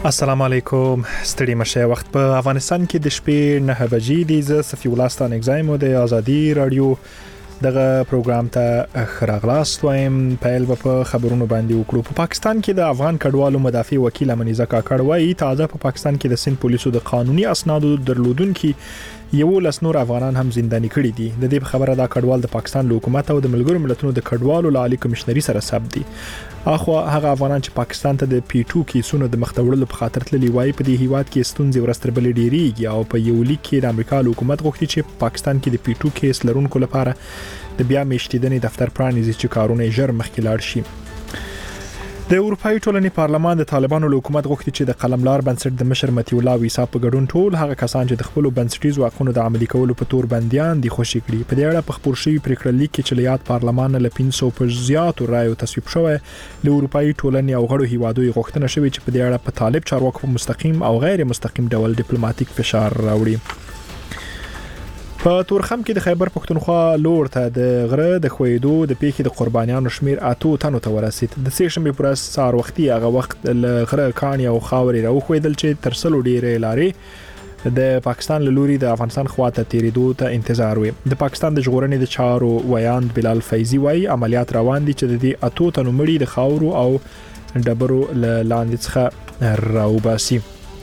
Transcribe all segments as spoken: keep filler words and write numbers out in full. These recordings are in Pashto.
السلام علیکم ستړي مشه وخت په افغانستان کې د شپې نه بجې دي ز صفي ولستان اگزایم د ازادي رادیو دغه پروګرام ته خراغلاست وایم پیل په خبرونو باندې وکړو. په پاکستان کې د افغان کډوالو مدافع وکیل امنیزه کاکړ وایي تازه په پاکستان کې د سند پولیسو د قانوني اسنادو درلودونکو یو لس نور افغانان هم زنداني کړي دي. د دې خبره دا کډوال د پاکستان له حکومت او د ملګرو ملتونو د کډوالو لعالي کمشنري سره ثبت دي. اخو هغه افغانان چې پاکستان ته د پی ټو کیسونو د مختوړلو په خاطر تللی وای په دې هیواد کې ستونزې ورستر بل ډیریږي او په یو لیک کې د امریکا حکومت غوښتي چې پاکستان کې د پی ټو کیس لرونکو لپاره د بیا میشتیدنې دفتر پرانیزي چې کارونه ژر مخکې لاړ شي. د اروپאי ټولنې پارلمان د طالبانو له حکومت غوښتي چې د قلملار بنسټ د مشر متي الله ویسا په ګډون ټول هغه کسان چې د خپل بنسټیزو حقوقو د عملي کولو په تور بنديان دي خوشي کړي. په دې اړه په خبر شوی پریکړه لیک کې چې لیات پارلمان له پنځه سوه په زیاتو رایو تصویب شوی له اروپאי ټولنې او غړو هیوادو غوښتنه شوې چې په دې اړه په طالب چارواکو په مستقیم او غیر مستقیم ډول ډیپلوماټیک فشار راوړي. په تورخم کې د خیبر پښتونخوا لور ته د غره د خویدو د پیښې د قربانیانو شمیر اتو تنو ته ورسید. د سیشنبه پر سار وختي هغه وخت ل غره کانی او خاوري راو خویدل چې ترسلو ډیره لارې د پاکستان له لوري د افغانستان خواته تیریدو ته انتظار وي. د پاکستان د ژغورنې د چارو ویاند بلال فیضی وایي عملیات روان دي چې د دې اتو تنو مړي د خاورو او ډبرو لاندې څخه راوباسي.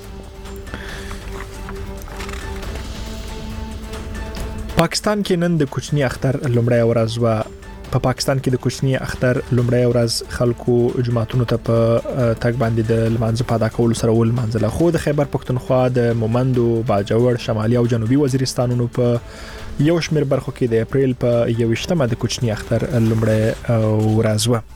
پاکستان کې نن د کوچنی اختر لومړی ورځ و. په پاکستان کې د کوچنی اختر لومړی ورځ خلکو جماعتونو ته په تګ باندې د لمانځه په ادا کولو سره ول منځله. خو د خیبر پښتونخوا د مومندو، باجوړ، شمالي او جنوبي وزیرستانونو په یو شمېر برخو کې د اپریل په یوویشتمه د کوچنی اختر لومړی ورځ و.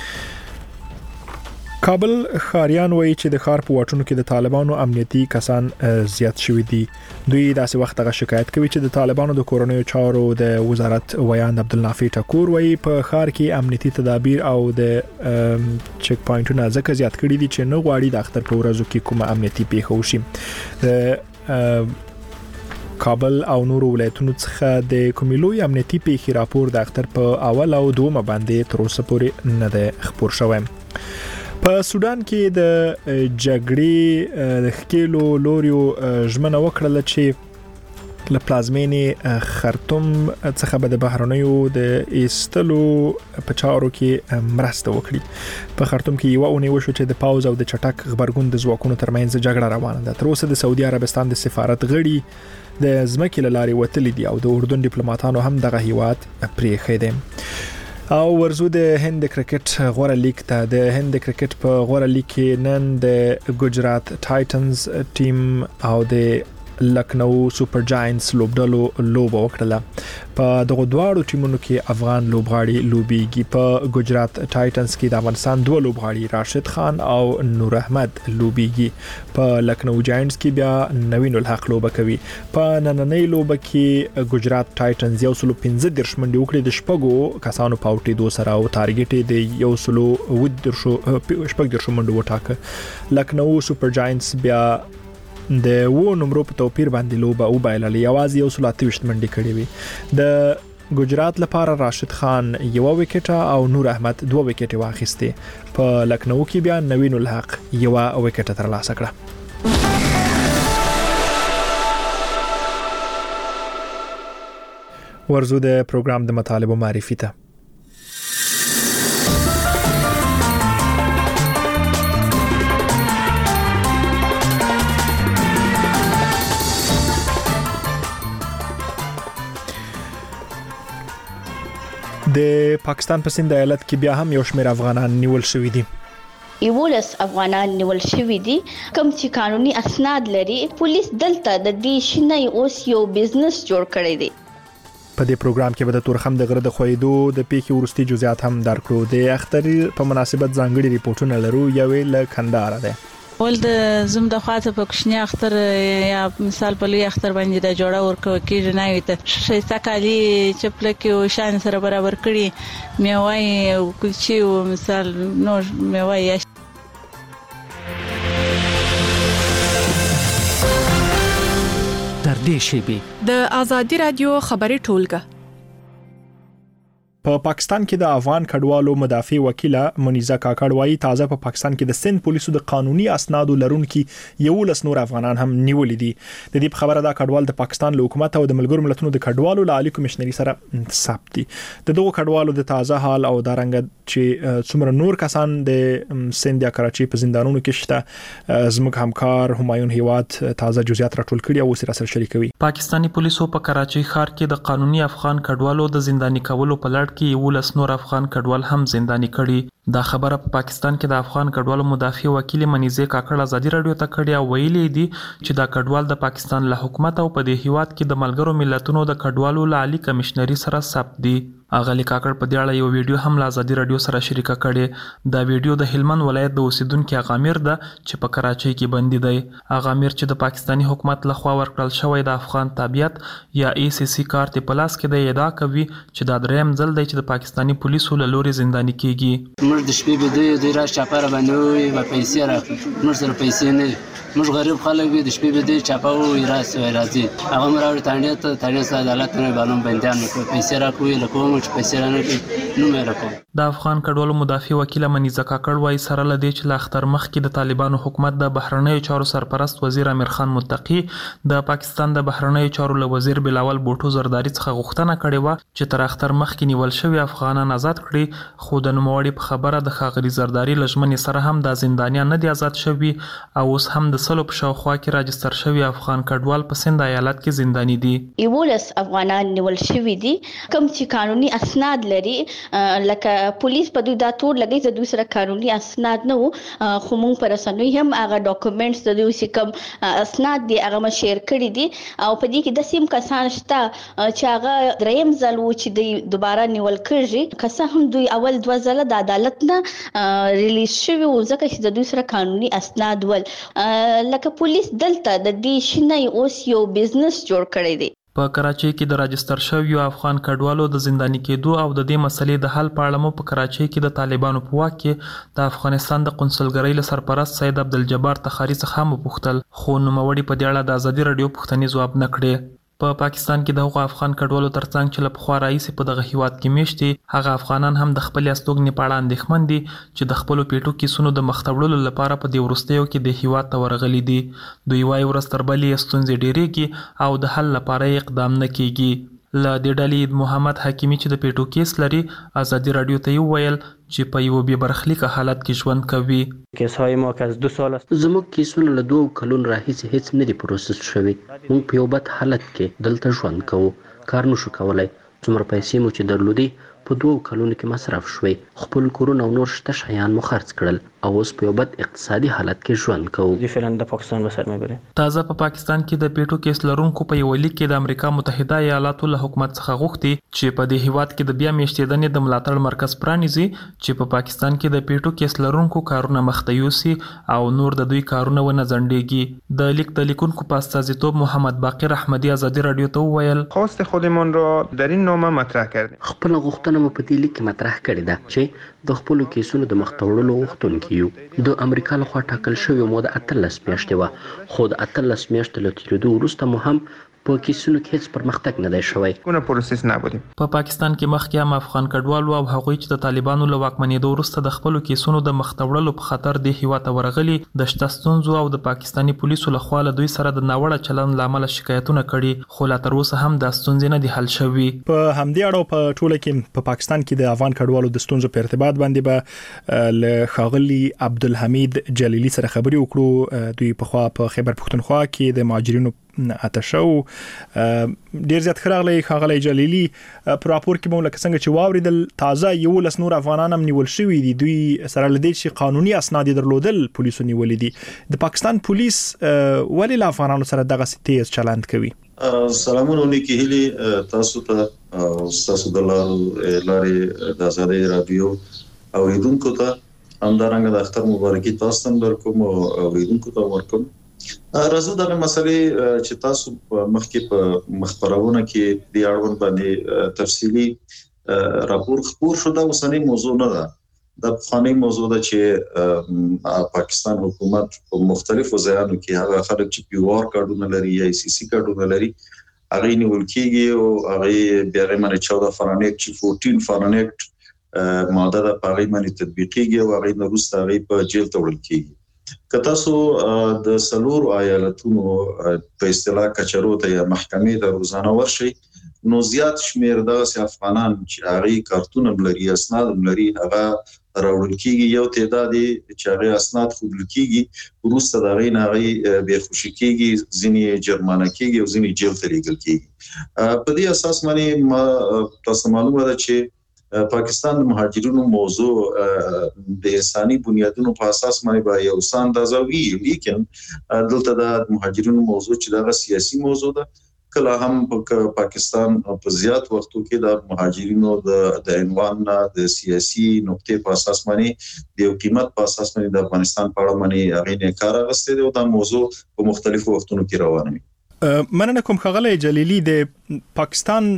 کابل خاریان وایي چې د خار په واټونو کې د طالبانو امنیتي کسان زیات شوي دي. دوی داسې وخت غو شکایت کوي چې د طالبانو د کورونیو چارو د وزارت ویاند عبدالنافع ټکور وایي په خار کې امنیتي تدابیر او د چک پوینټونو ځکه زیات کړي دي چې نه غواړي د اختر په ورځو کې کومه امنیتي پیښه وشي. د کابل او نورو ولایتونو څخه د کوملوي امنیتي پیښې راپور د اختر په اول او دومه باندې تر اوسه پورې نه ده خبر شوی. په سودان کې د جګړې د خکېلو لوریو ژمنه وکړه چې له پلازمینې خرطوم څخه به د بهرنیو د ایستلو په چارو کې مرسته وکړي. په خرطوم کې یو اونۍ وشو چې د پاوز او د چټک خبرګون د ځواکونو ترمنځ جګړه روانه ده. تر اوسه د سعودي عربستان د سفارت غړي د ځمکې له لارې وتلي دي او د اردن ډیپلوماټانو هم دغه هیواد پریښی دی. او ورزو د هند کرکټ غوړه لیگ ته. د هند کرکټ په غوړه لیگ کې نن د ګجرات ټایټنز ټیم او د لکنو سپر جاینټس لوبډلو لوبه وکړه. په دغه دواړو ټیمونو کې افغان لوبغاړي لوبيږي. په ګجرات ټایټنز کې د افغانستان دوه لوبغاړي راشد خان او نور احمد لوبيږي. په لکنو جاینټس کې بیا نوین الحق لوبه کوي. په نننۍ لوبه کې ګجرات ټایټنز یو سلو پنځه دیرش منډې وکړې د شپږو کسانو په اوټېدو سره او ټارګټ د یو سلو ود درشو شپږ دیرشو منډو وټاکه. لکنو سپر جاینټس بیا د و نمبر په توپیر باندې لوبه او بایللې یوازې یو سل اته ویشت منډې کړې وي. د ګجرات لپاره راشد خان یو وکټه او نور احمد دوه وکټې واخیستې. په لکنو کې بیا نوین الحق یو وکټه ترلاسه کړه. ورزو د پروګرام د مطالبو معرفي ته. د پاکستان په سند ایالت کې بیا هم یو شمېر افغانان نیول شوي دي. یولس افغانان نیول شوي دي کوم چې قانوني اسناد لري. پولیس دلته د دې شنه اوس یو بزنس جوړ کړی دی. په دې پروګرام کې به د تورخم د غره د خویدو د پیښې ورستي جزئیات هم درکړو. د اختر په مناسبت ځانګړي ریپورتونه لرو. یوې له کندهار ده. ول د زم د خاطر په کوچنی اختر یا مثال په لوی اختر باندې د جوړه ورکو کېږي نه وي ته شیسته کالي چپل کې او شان سره برابر کړي میوای او کلچي او مثال نو میوای. در دې شیبې د ازادي رادیو خبري ټولګه په پاکستان کې د افغان کډوالو مدافع وکیله منیزه کاکړ وايي تازه په پاکستان کې د سند پولیسو د قانوني اسنادو لرونکو یو لس نور افغانان هم نیولې دي. د دې خبره دا کډوال د پاکستان له حکومت او د ملګرو ملتونو د کډوالو له عالی کمشنري سره ثبت دي. د دغو کډوالو د تازه حال او د رنګ چې څومره نور کسان د سند یا کراچي په زندانونو کې شته زموږ همکار همایون هیواد تازه جزئیات راټول کړي او سره سره شریکوي. پاکستانی پولیسو په کراچي ښار کې د قانوني افغان کډوالو د زنداني کولو په لړ کې یو لس نور افغان کډوال هم زنداني کړي. دا خبره په پاکستان کې د افغان کډوالو مدافع وکیل منیزه کاکړ ازادي رادیو ته کړي او ویلي دي چې دا کډوال د پاکستان له حکومت او په دې هیواد کې د ملګرو ملتونو د کډوالو له عالی کمشنري سره ثبت دي. اغلی کاکړ په دې اړه یو ویډیو هم له ازادي رادیو سره شریک کړي. دا ویډیو د هلمند ولایت د اوسیدونکو اغامیر ده چې په کراچۍ کې بندي دی. اغامیر چې د پاکستانی حکومت لخوا ورکړل شوی د افغان تابعیت یا ای سی سی کارت په لاس کې دی ادعا کوي چې دا دریم ځل دی چې د پاکستانی پولیسو له لوري زنداني کیږي. موږ د شپې به دوی دوی را چاپاره باندې وي و پیسې راکړي. موږ سره پیسې نه موږ غریب خلک وي د شپې به دوی چاپاو وي راځي راځي هغه مراوړ تانډه ته تانډه سره عدالت نه باندې بندیان کوي پیسې راکوي لکه موږ چې پیسې نه کوي نو مې راکوي. د افغان کډوالو مدافع وکیل منیزه کاکړ وايي سره لدی چې لا اختر مخ کې د طالبانو حکومت د بهرنیو چارو سرپرست وزیر امیر خان متقی د پاکستان د بهرنیو چارو له وزیر بلاول بوټو زرداری څخه غوښتنه کړې و چې تر اختر مخ کې نیول شوی افغانان آزاد کړي. خو د نوموړي په خبره د ښاغلي زرداری لژمنې سره هم د زندانیان نه دي آزاد شوي او اوس هم د سلو په شاوخوا کې راجستر شوی افغان کډوال په سند ایالت کې زنداني دي. یولس افغانان نیول شوي دي کوم چې قانوني اسناد لري لکه پولیس په دوی دا تور لګي چې دوی سره قانوني اسناد نه وو خو مونږ پر اسنوي هم هغه ډاکومېنټس د دوی چې کوم اسناد دي هغه ما شیر کړی دي او په دې کې د سیم کسان شته چې هغه دریم ځل وو چې دوی دوباره نیول کړي که هم دوی اول دوه ځله د عدالت نه ریلیز شوی و ځکه چې د دوی سره قانوني اسناد ول لکه پولیس دلته د دې شنه اوس یو بزنس جوړ کړی دی. په کراچۍ کې د راجستر شویو افغان کډوالو د زنداني کېدو او د دې مسلې د حل په اړه مو په کراچۍ کې د طالبانو په واک کې د افغانستان د قونسلګرۍ له سرپرست سید عبدالجبار تخاري څخه هم وپوښتل خو نوموړي په دې اړه د ازادي رادیو پوښتنې ځواب نه کړې. په پا پاکستان کې د هغو افغان کډوالو ترڅنګ چې له پخوا راهیسې په دغه هیواد کې میشت دي هغه افغانان هم د خپلې استوګنې په اړه اندېښمن دي چې د خپلو پیټو کیسونو د مخته وړلو لپاره په دې وروستیو کې د هیواد ته ورغلي دي. دوی وایي ورځ تر بلې ستونزې ډېرېږي او د حل لپاره یې اقدام نه کیږي. له دې ډلې محمد حکیمي چې د پیټو کیس لري ازادي رادیو ته وویل چې په یو بې برخلیکه حالت کې ژوند کوي. کیسهای ما که از دو سال است زموږ کیسونه له دوه کلونو راهیسې هیڅ نه دي پروسس شوي. موږ په یو بد حالت کې دلته ژوند کوو کار نشو کولی. څومره پیسې مو چې درلودې په دوه کلونو کې مصرف شوي. خپل کورونه او نور شته شیان مو خرڅ کړل او اوس په یو بد اقتصادي حالت کې ژوند کوو. دی فعلا د پاکستان به سر میبري. تازه په پاکستان کې د پیټو کیس لرونکو په یو لیک کې د امریکا متحده ایالاتو له حکومت څخه غوښتي چې په دې هیواد کې د بیا میشتېدنې د ملاتړ مرکز پرانیزي چې په پاکستان کې د پیټو کیس لرونکو کارونه مخته یوسي او نور د دوی کارونه ونه ځنډېږي. د لیک د لیکونکو په استازیتوب محمد باقر احمدی ازادي رادیو ته وویل خواست خودمان را در این نامه مطرح کردیم. خپل غوښتنه مو په دې لیک کې مطرح کړې ده چې د خپل کیسونو د مخته وړلو غوښتونکي یو. د امریکا لخوا ټاکل شوی موده اتلس میاشتې وه خو د اتلس میاشتې له تېرېدو وروسته مو هم په کیسونو کې هیڅ پرمختګ نه دی شوی. کومه پروسس نبودیم. په پاکستان کې مخکې هم افغان کډوالو او هغوی چې د طالبانو له واکمنېدو وروسته د خپلو کیسونو د مخته وړلو په خاطر دې هیواد ته ورغلي د شته ستونزو او د پاکستاني پولیسو لخوا له دوی سره د ناوړه چلند له امله شکایتونه کړي خو لا تر اوسه هم دا ستونزې نه دي حل شوي. په همدې اړه په ټوله کې په پاکستان کې د افغان کډوالو د ستونزو په ارتباط باندې به له ښاغلي عبدالحمید جلیلي سره خبرې وکړو. دوی پخوا په خیبر پښتونخوا کې د مهاجرینو اتشو ډیر زیات خراغلی ښاغلی جلیلي په راپور کې مو لکه څنګه چې واوریدل تازه یو لس نور افغانان هم نیول شوي دي. دوی سره لدی چې قانوني اسناد درلودل پولیسو نیولې دي. د پاکستان پولیس ولې له افغانانو سره دغه تیز چلند کوي؟ سلامونه نیکی هیلی تاسو ته او تاسو د لارې د ازادي رادیو اوریدونکو ته همدارنګه د اختر مبارکي تاسو ته درکوم او اوریدونکو ته ورکوم. راځو دغه مسلې چې تاسو مخکې په مخبرونه کې د اړوند باندې تفصیلی راپور خپور شو. دا اوسنۍ موضوع نه ده. د پخوانی موضوع ده چې پاکستان حکومت په مختلفو ځایونو کې هغه خلک چې پیوار کارډونه لري یا ای سی سی کارډونه لري هغه نیول کیږي او هغه بیا باندې چودہ فارنهایت چې چودہ فارنهایت ماده د پاغي باندې تطبیقيږي او هغه نو روسته هغه په جیل ته وړل کیږي. که تاسو د سلور ایالتونو په اصطلاح کچرو ته یا محکمې ته روزانه ورشي نو زیات شمیر د افغانان چې هغه کارتون لري اسناد لري هغه راوړل کیږي یو تعداد چې هغه اسناد خوبل کیږي روسته د غین هغه به خوشی کیږي ځینی جرمانه کیږي او ځینی جیل ته لیږل کیږي. په دې اساس باندې تاسو معلومه ده چې پاکستان د مهاجرینو موضوع د انساني بنیادونو په اساس باندې با یو ساندازوي لیکن دلته د مهاجرینو موضوع چې دا سیاسي موضوع ده کله هم په پاکستان په زیات وختو کې د مهاجرینو د د عنوان نه د سیاسي نقطې په اساس باندې د یو قیمت په اساس باندې د افغانستان په اړه باندې هغه نه کار غوښتي او دا موضوع په مختلفو وختونو کې روانه وي. مننه کوم خغله جلیلی د پاکستان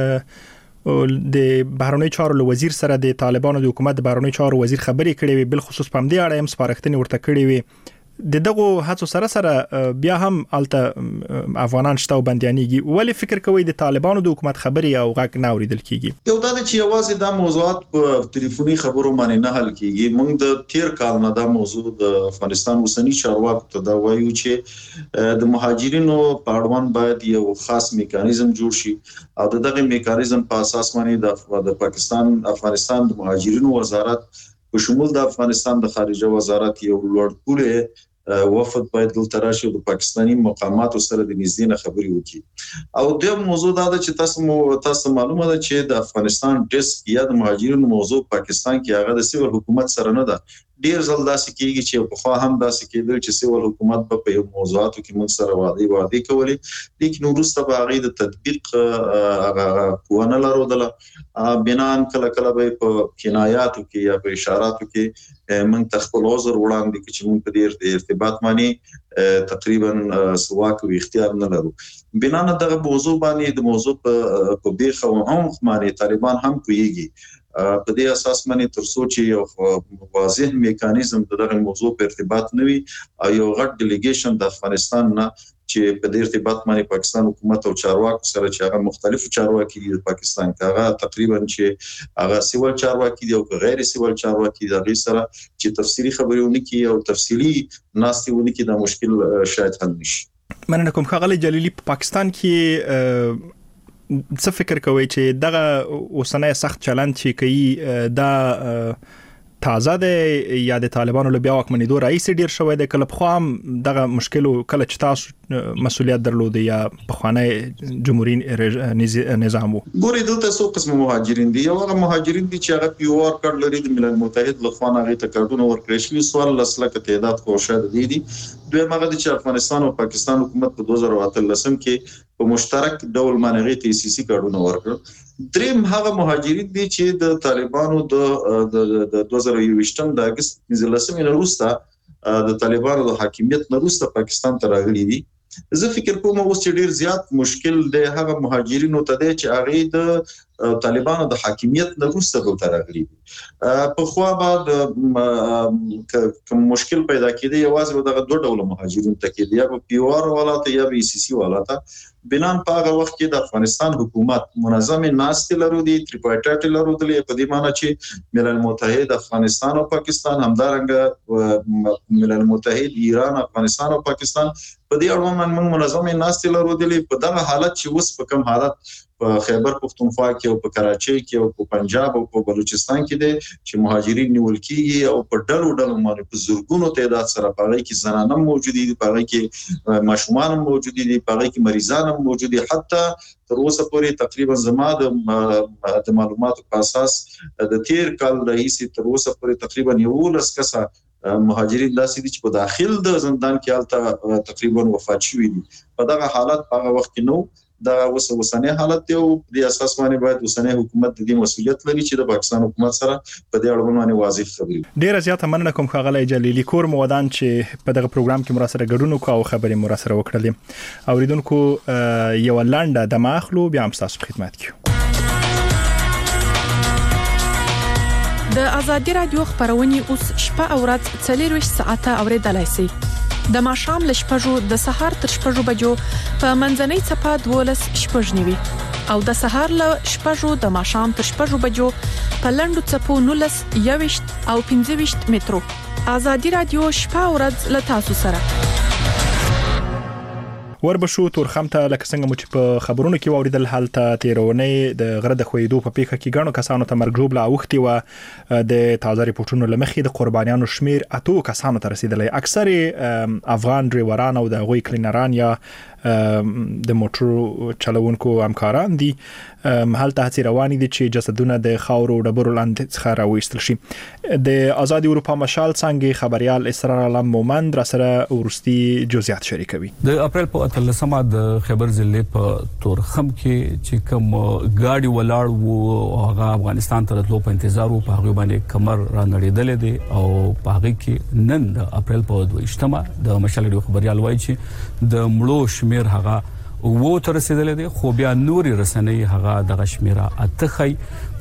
د بهرنی چارو وزیر سره د طالبانو د حکومت د بهرنی چارو وزیر خبرې کړې وي بل خصوص په دې اړه هم سپارښتنې ورته کړې وي. د دغه هڅو سره سره بیا هم الته افغانان شته او بنديانيږي ولې فکر کوي د طالبانو د حکومت خبري او غږ نه اوریدل کیږي؟ یو دا چې یوازې دا موضوعات په ټلیفوني خبرو باندې نه حل کیږي. موږ د تیر کال نه دا موضوع د افغانستان اوسنی چارواکو ته دا وایو چې د مهاجرینو په اړوند باید یو خاص میکانیزم جوړ شي او دغه میکانیزم په اساس باندې د پاکستان افغانستان د مهاجرینو وزارت په شمول د افغانستان د خارجه وزارت یو لوړ پوړی وفد باید دلته راشي او د پاکستاني مقاماتو سره د نږدې نه خبرې وکړي. او د موضوع دا چې تاسو مو تاسو معلومه ده چې د افغانستان ډیسک یا د مهاجرینو موضوع پاکستان کې هغه د سیول حکومت سره نه ده. ډیر ځل داسې کیږي چې په خوا هم داسې کېدل چې سیول حکومت په یو موضوعاتو کې موږ سره وعده وعده کوي لیکن وروسته به هغه د تطبیق هغه قوانه لرودله بنان کله کله به په کنایاتو کې یا په اشاراتو کې موږ تخپل عذر وړاندې کې چې موږ په دې ارتباط باندې تقریبا سواک او اختیار نه لرو. بنان دغه موضوع باندې د موضوع په بیخه او هم باندې طالبان هم کويږي. په دې اساس باندې تر څو چې یو واضح میکانیزم دغه موضوع په ارتباط نوي او یو غټ ډیلیګیشن د افغانستان نه چې په دې ارتباط باندې پاکستان حکومت او چارواکو سره چې هغه مختلفو چارواکي دي د پاکستان هغه تقریبا چې هغه سیول چارواکي دي او غیر سیول چارواکي دي هغه سره چې تفصیلی خبرونه کوي او تفصیلی ناستیونه کوي د مشکل شاید حل نشي. مننه کوم خغلی جلیلی په پاکستان کې څه فکر کوي چې دغه اوسنۍ سخت چلند چې کوي دا تازه ده یا د طالبانو له بیا واکمنېدو رئیس ډیر شوی دی کله په خام دغه مشکل کله چې تاسو مسولیت درلود یا په خوانه جمهوریت نظام وو؟ ګورې دلته څو قسم مهاجرین دي. یو هغه مهاجرین دي چې هغه پیو ار کارت لري د ملل متحد له خوا هغه ته کارتونه ورکړل شوی سوال لسلکه تعداد خو شاید دي دي دوی مغه چې افغانستان او پاکستان حکومت په دوه زره اتلسم کې په مشترک ډول مانغي تاسیسي کارتونه ورکړل. دریم هغه مهاجرین دي چې د طالبانو د دوه زره یوویشتم د اگست پنځلسمې نه وروسته د طالبانو د حاکمیت نه وروسته پاکستان ته راغلي دي. زه فکر کوم اوس چې ډیر زیات مشکل دی هغه مهاجرینو ته دی چې هغه د طالبانو د حاکمیت نه وروسته دلته راغلي دي. په خوا بعد کوم مشکل پیدا کېدی یوازې دغه دوه ډول مهاجرین ته کېدی یا په پی او ار ولاته یا په ای سی سی ولاته. بنان په هغه وخت کې د افغانستان حکومت منظم ناست لرودي تریپارټایټ لرودي په دې معنی چې ملل متحد افغانستان او پاکستان همدارنګه ملل متحد ایران افغانستان او پاکستان په دې اړه موږ منظم ناست لرودي. په دغه حالت چې اوس په کوم حالت په خیبر پختونخوا کې او په کراچۍ کې او په پنجاب او په بلوچستان کې دي چې مهاجرین نیول کیږي او په ډلو ډلو باندې په زورګونو تعداد سره په هغه کې زنانه موجود دي په هغه کې ماشومان موجود دي په هغه کې مریضان موجود دي. حتی تر اوسه پورې تقریبا زما د معلوماتو په اساس د تیر کال رئیس تر اوسه پورې تقریبا یو لس کسه مهاجرین داسې دي چې په داخل د زندان کې حالت تقریبا وفات شوي دي. په دغه حالت په هغه وخت کې نو دا وسوسنه حالت دی او د اساس باندې باید وسنه حکومت د دې مسؤلیت لري چې د پاکستان حکومت سره په دې اړه باندې واضح خبرې. ډیر زیاته مننه کوم خغلی جلیلی کور مودان چې په دغه پروګرام کې مراسره ګډون وکاو او خبرې مراسره وکړلې. اوریدونکو یو لنډه د ماخلو بیا هم تاسو خدمت کوي. د ازادي رادیو خبرونه اوس شپه او ورځ څلور ساعته اوریدلای شئ. د ماښام له شپږو د سهار تر شپږو بجو په منځنۍ څپه دولس شپږ نیوي او د سهار له شپږو د ماښام تر شپږو بجو په لنډو څپو نولس یويشت او پنځه ویشت مترو. آزادي رادیو شپه او ورځ له تاسو سره. وربشو تورخم ته لکه څنګه مو چې په خبرونو کې واوریدل حالت تیرونې د غره د خویدو په پیښه کې غاڼو کسانو ته مرګ جوړ لا اوختي و د تازه ریپورتونو لمخې د قربانیانو شمیر اتو کسانو ته رسیدلی. اکثر افغان ډرایوران او د غوي کلینران یا د موټر چلوونکو همکاران دي. حالت هڅې روانې دي چې جسدونه د خاورو ډبرو لاندې څخه راوېستل شي. د آزاد اروپا مشال څنګه خبريال اسرار علم مومند را سره ورستي جزئیات شریکوي. د اپریل په اتلسمه د خیبر ضلع په تورخم کې چې کوم گاډي ولاړ وو هغه افغانستان ته تلو په انتظار وو په هغه باندې کمر را نړیدل دي او په هغه کې نن د اپریل په دویشتمه د مشال ډیو خبريال وایي چې د مړو شمیر هغه وو تر رسیدل دي خو بیا نوري رسنۍ هغه د شمیره اتخی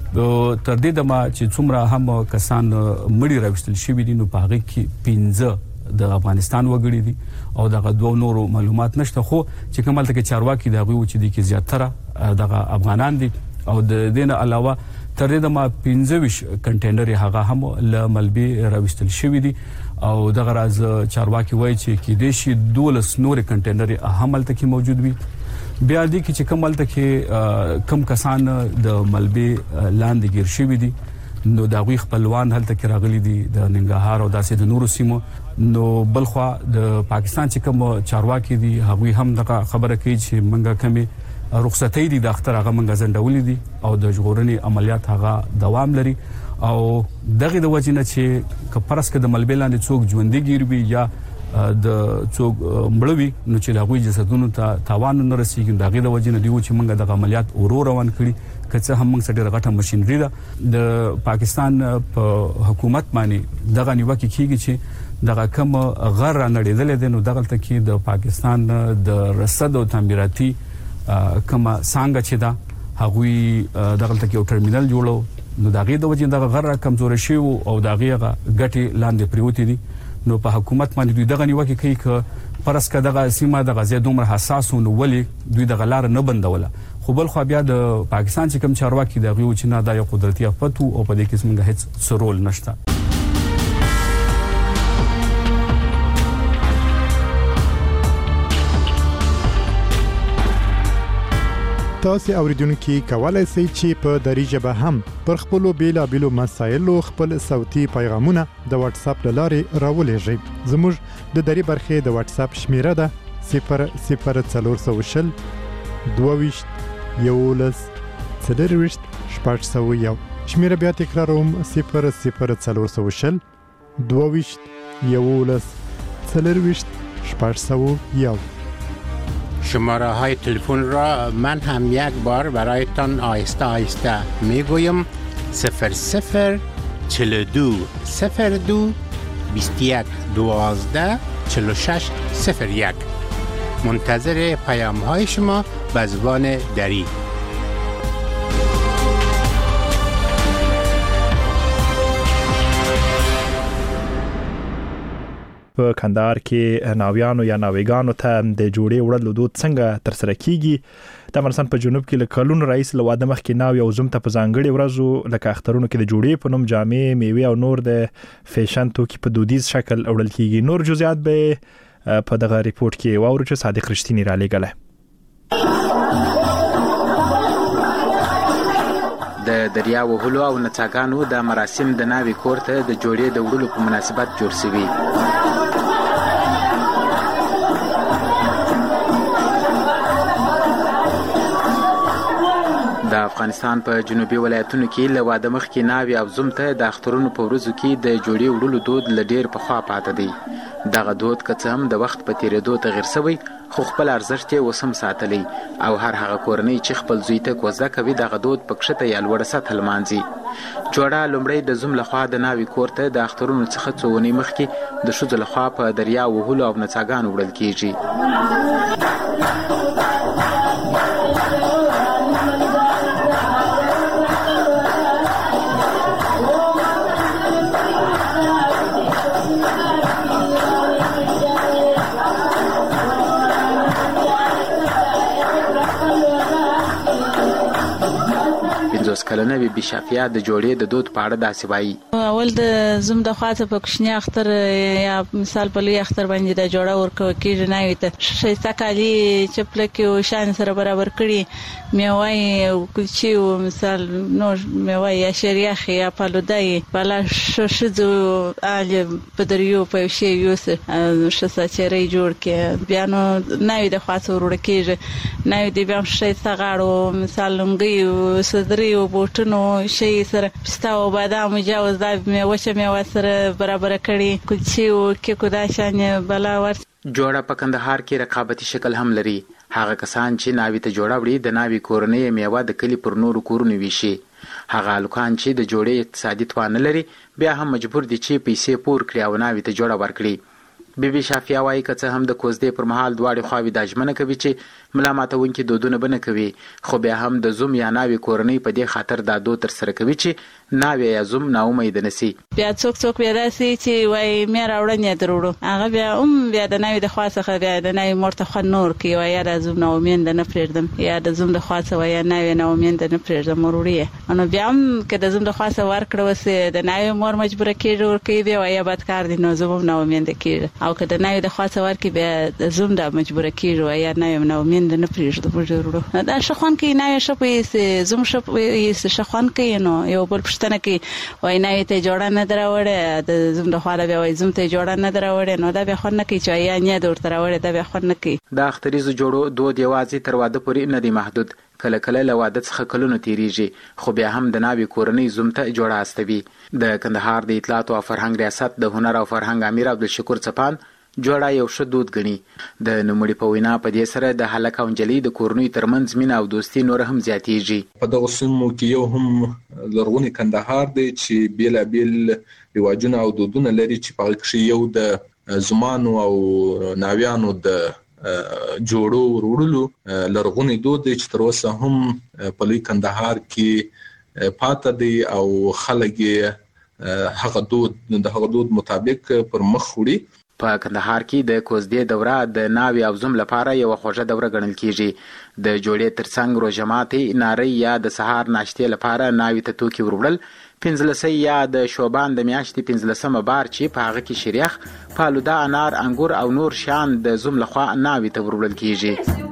تر دې دمه چې څومره هم کسان مړي راوستل شي دي نو په هغه کې پنځه د افغانستان وګړي دي او دغه دوه نورو معلومات نشته خو چې کومه ته چارواکي دغه و چې د کې زیاتره دغه افغانان دي او د دینه علاوه تر دې دمه پنځه ویش کنټینر هغه هم ل ملبي راوستل شوی دي او دغه راز چارواکي وایي چې کې د شي دولس نور کنټینر هم تل کې موجود وي. بیا دي چې کومه ته کې کم کسان د ملبي لاندې گیر شوی دي نو دا غوي خپلوان هلته کې راغلي دي د ننګرهار او داسې د نورو سیمو. نو بلخوا د پاکستان چې کوم چارواکي دي هغه هم دغه خبره کوي چې منګه کمی رخصتۍ دي د اختر هغه منګه زندولې دي او د ژغورنې عملیات هغه دوام لري او دغه د وجنه چې کپرس کې د ملبلان څوک ژوندۍ ګیروي یا د څوک مړوي نو چې لاغوي جسدونو ته تاوان نه رسیږي دغه د وجنه دی چې منګه د عملیات اورو روان کړي کڅه هم موږ سره غټه ماشينري ده د پاکستان په حکومت باندې دغه نیوکه کیږي چې دغه کوم غر نړیدل دي نو دغه ته کې د پاکستان د رصد او تعمیراتي کما څنګه چې دا هغوی دغه ته کې یو ټرمینل جوړو نو دغه د وجه دغه غر کمزور شي او دغه غټي لاندې پریوتی دي نو په حکومت باندې دوی دغه نیوکه کوي ک پرسکه دغه سیمه دغه زیات عمر حساس نو ولي دوی دغه لار نه بندوله خو بل خو بیا د پاکستان چې کوم چارواکي دغه و چې نه دا یو قدرتي افت او په دې کې څنګه هیڅ سرول نشته. تاسو اوریدونکو کولای شئ چې په دری ژبه هم پر خپل بیلابېلو مسایلو خپل صوتي پیغامونه د واتس اپ لارې راولېږئ. زموږ د دری برخه د واتس اپ شمیره ده صفر صفر څلور سوه شل دوه ویشت یولس څلور ویشت شپږ سوه یو. شمیره بیا تکراروم صفر صفر څلور سوه شل دوه ویشت یولس څلور ویشت شپږ سوه یو. شماره های تلفن را من هم یک بار برایتان آهسته آهسته میگویم صفر صفر چهل و دو صفر دو بیست و یک دوازده چهل و شش صفر یک. منتظر پیام های شما به زبان دری. په کندهار کې ناویانو یا ناویګانو ته د جوړې وړلو دود څنګه تر سره کیږي. د افغانستان په جنوب کې له کلونو رئیس له واده مخکې ناوی او زوم ته په ځانګړي ورځو لکه اخترونو کې د جوړې په نوم جامې میوه او نور د فیشن توکي په دودیز شکل وړل کیږي. نور جزئیات به په دغه ریپورت کې واورو چې صادق رښتینی را لېږله. د دریا وهلو او نڅاګانو د مراسم د ناوی کور ته د جوړې د وړلو په مناسبت جوړ شوي. د افغانستان په جنوبي ولایتونو کې له واده مخکې ناوی او زوم ته د اخترونو په ورځو کې د جوړې وړلو دود له ډېر پخوا پاته دی. دغه دود که څه هم د وخت په تیریدو تغیر شوی خو خپل ارزښت یې اوس هم ساتلی او هر هغه کورنۍ چې خپل زوی ته کوزده کوي دغه دود په کښته یا لوړه سطحه لمانځي. جوړه لومړی د زوم لخوا د ناوی کور ته د اخترونو څخه څو اونۍ مخکې د ښځو لخوا په دریا وهلو او نڅاګانو وړل کیږي. پنځوس کلنه بیبي شافیه د جوړې د دود په اړه داسې وایي. اول د زوم د خواته په کوچنی اختر یا مثال په لوی اختر باندې د جوړه ورکو کېږي نه وي ته شایسته کالي چپلکې او شان سره برابر کړي میوای او کلچې او مثال نور میوای یا شریخ یا پالودای بالا ششزو آل په دریو په شی یوس شسا چرې جوړ کې بیا نو نه وي د خواته ورور کېږي نه وي د بیا شایسته غاړو مثال لنګي او صدري او بوټونو شي سره پستا او بادام مجاوز دا میوه میوه سره برابر کړي کلچې او کیکو دا شان بلا ور. جوړه په کندهار کې رقابتي شکل هم لري. هغه کسان چې ناوي ته جوړه وړي د ناوي کورنۍ میوه د کلی پر نورو کورونو ویشي. هغه الکان چې د جوړې اقتصادي توان لري بیا هم مجبور دي چې پیسې پور کړي او ناوي ته جوړه ورکړي. بیبي شافیه وایي که څه هم د کوزدې پر مهال دواړې خواوې دا ژمنه کوي چې ملا ماتونکي دودونه به نه کوي، خو بیا هم د زوم یا ناوې کورنۍ په دې خاطر دا دود ترسره کوي چې ناوې یا زوم ناامیده نه سي. بیا څوک څوک بیا داسې چې وایي مې راوړنې دروړو هغه بیا هم بیا د ناوې د خوا څخه بیا د ناوې مور ته خوند نور کوي وایي یا د زوم ناامیده نه پرېږدم یا د زوم د خوا څخه وایي ناوې ناامیده نه پرېږدم وروړي. نو بیا هم که د زوم د خوا څخه ورکړه وسې د ناوې مور مجبوره کېږي ورکوي بیا وایي بد کار دی نو زوم هم ناامیده کېږي او که د ناوې د خوا څخه ورکړي بیا د زوم د مجبوره کېږي وایي یا ناوې ناامیده نه پرېږدم وروړو. دا ښه خوند کوي ناوې ښه پوهېږي زوم ښه پوهېږي ښه خوند کوي. نو یو بل پوښتنه کوي وایي ناوې ته یې جوړه نه ده راوړې د زوم د خوا بیا وایي زوم ته یې جوړه نه ده راوړې نو دا بیا خوند نه کوي چې وایي یا نیه ده ورته راوړې دا بیا خوند نه کوي. د اختریزو جوړو دود یوازې تر واده پورې نه دی محدود. کله کله له واده څخه کلونه تیریږي خو بیا هم د ناوې کورنۍ زوم ته جوړه استوي. د کندهار د اطلاعات او فرهنګ ریاست د هنر او فرهنګ امیر عبدالشکور څپان جوړه یو ښه دود ګڼي. د نوموړي په وینا په دې سره د هلک او نجلۍ د کورنۍ ترمنځ مینه او دوستي نور هم زیاتیږي. په دغه سیمو کې یو هم لرغونی کندهار دی چې بیلابیل رواجونه او دودونه لري چې په هغه کې یو د زمانو او ناویانو د جوړو وروړلو لرغونی دود دی چې تر اوسه هم په لوی کندهار کې پاته دی او خلک هغه دود د هغه دود مطابق پر مخ وړي. په کندهار کې د کوزدې دوره د ناوې او زوم لپاره یو خوږه دوره ګڼل کیږي. د جوړې ترڅنګ روژه ماتي ناري یا د سهار ناشتې لپاره ناوې ته توکي وروړل، پنځلسۍ یا د شوبان د میاشتې پنځلسمه بار چې په هغه کې شریخ، فالوده، انار، انګور او نور شیان د زوم لخوا ناوې ته وروړل کیږي.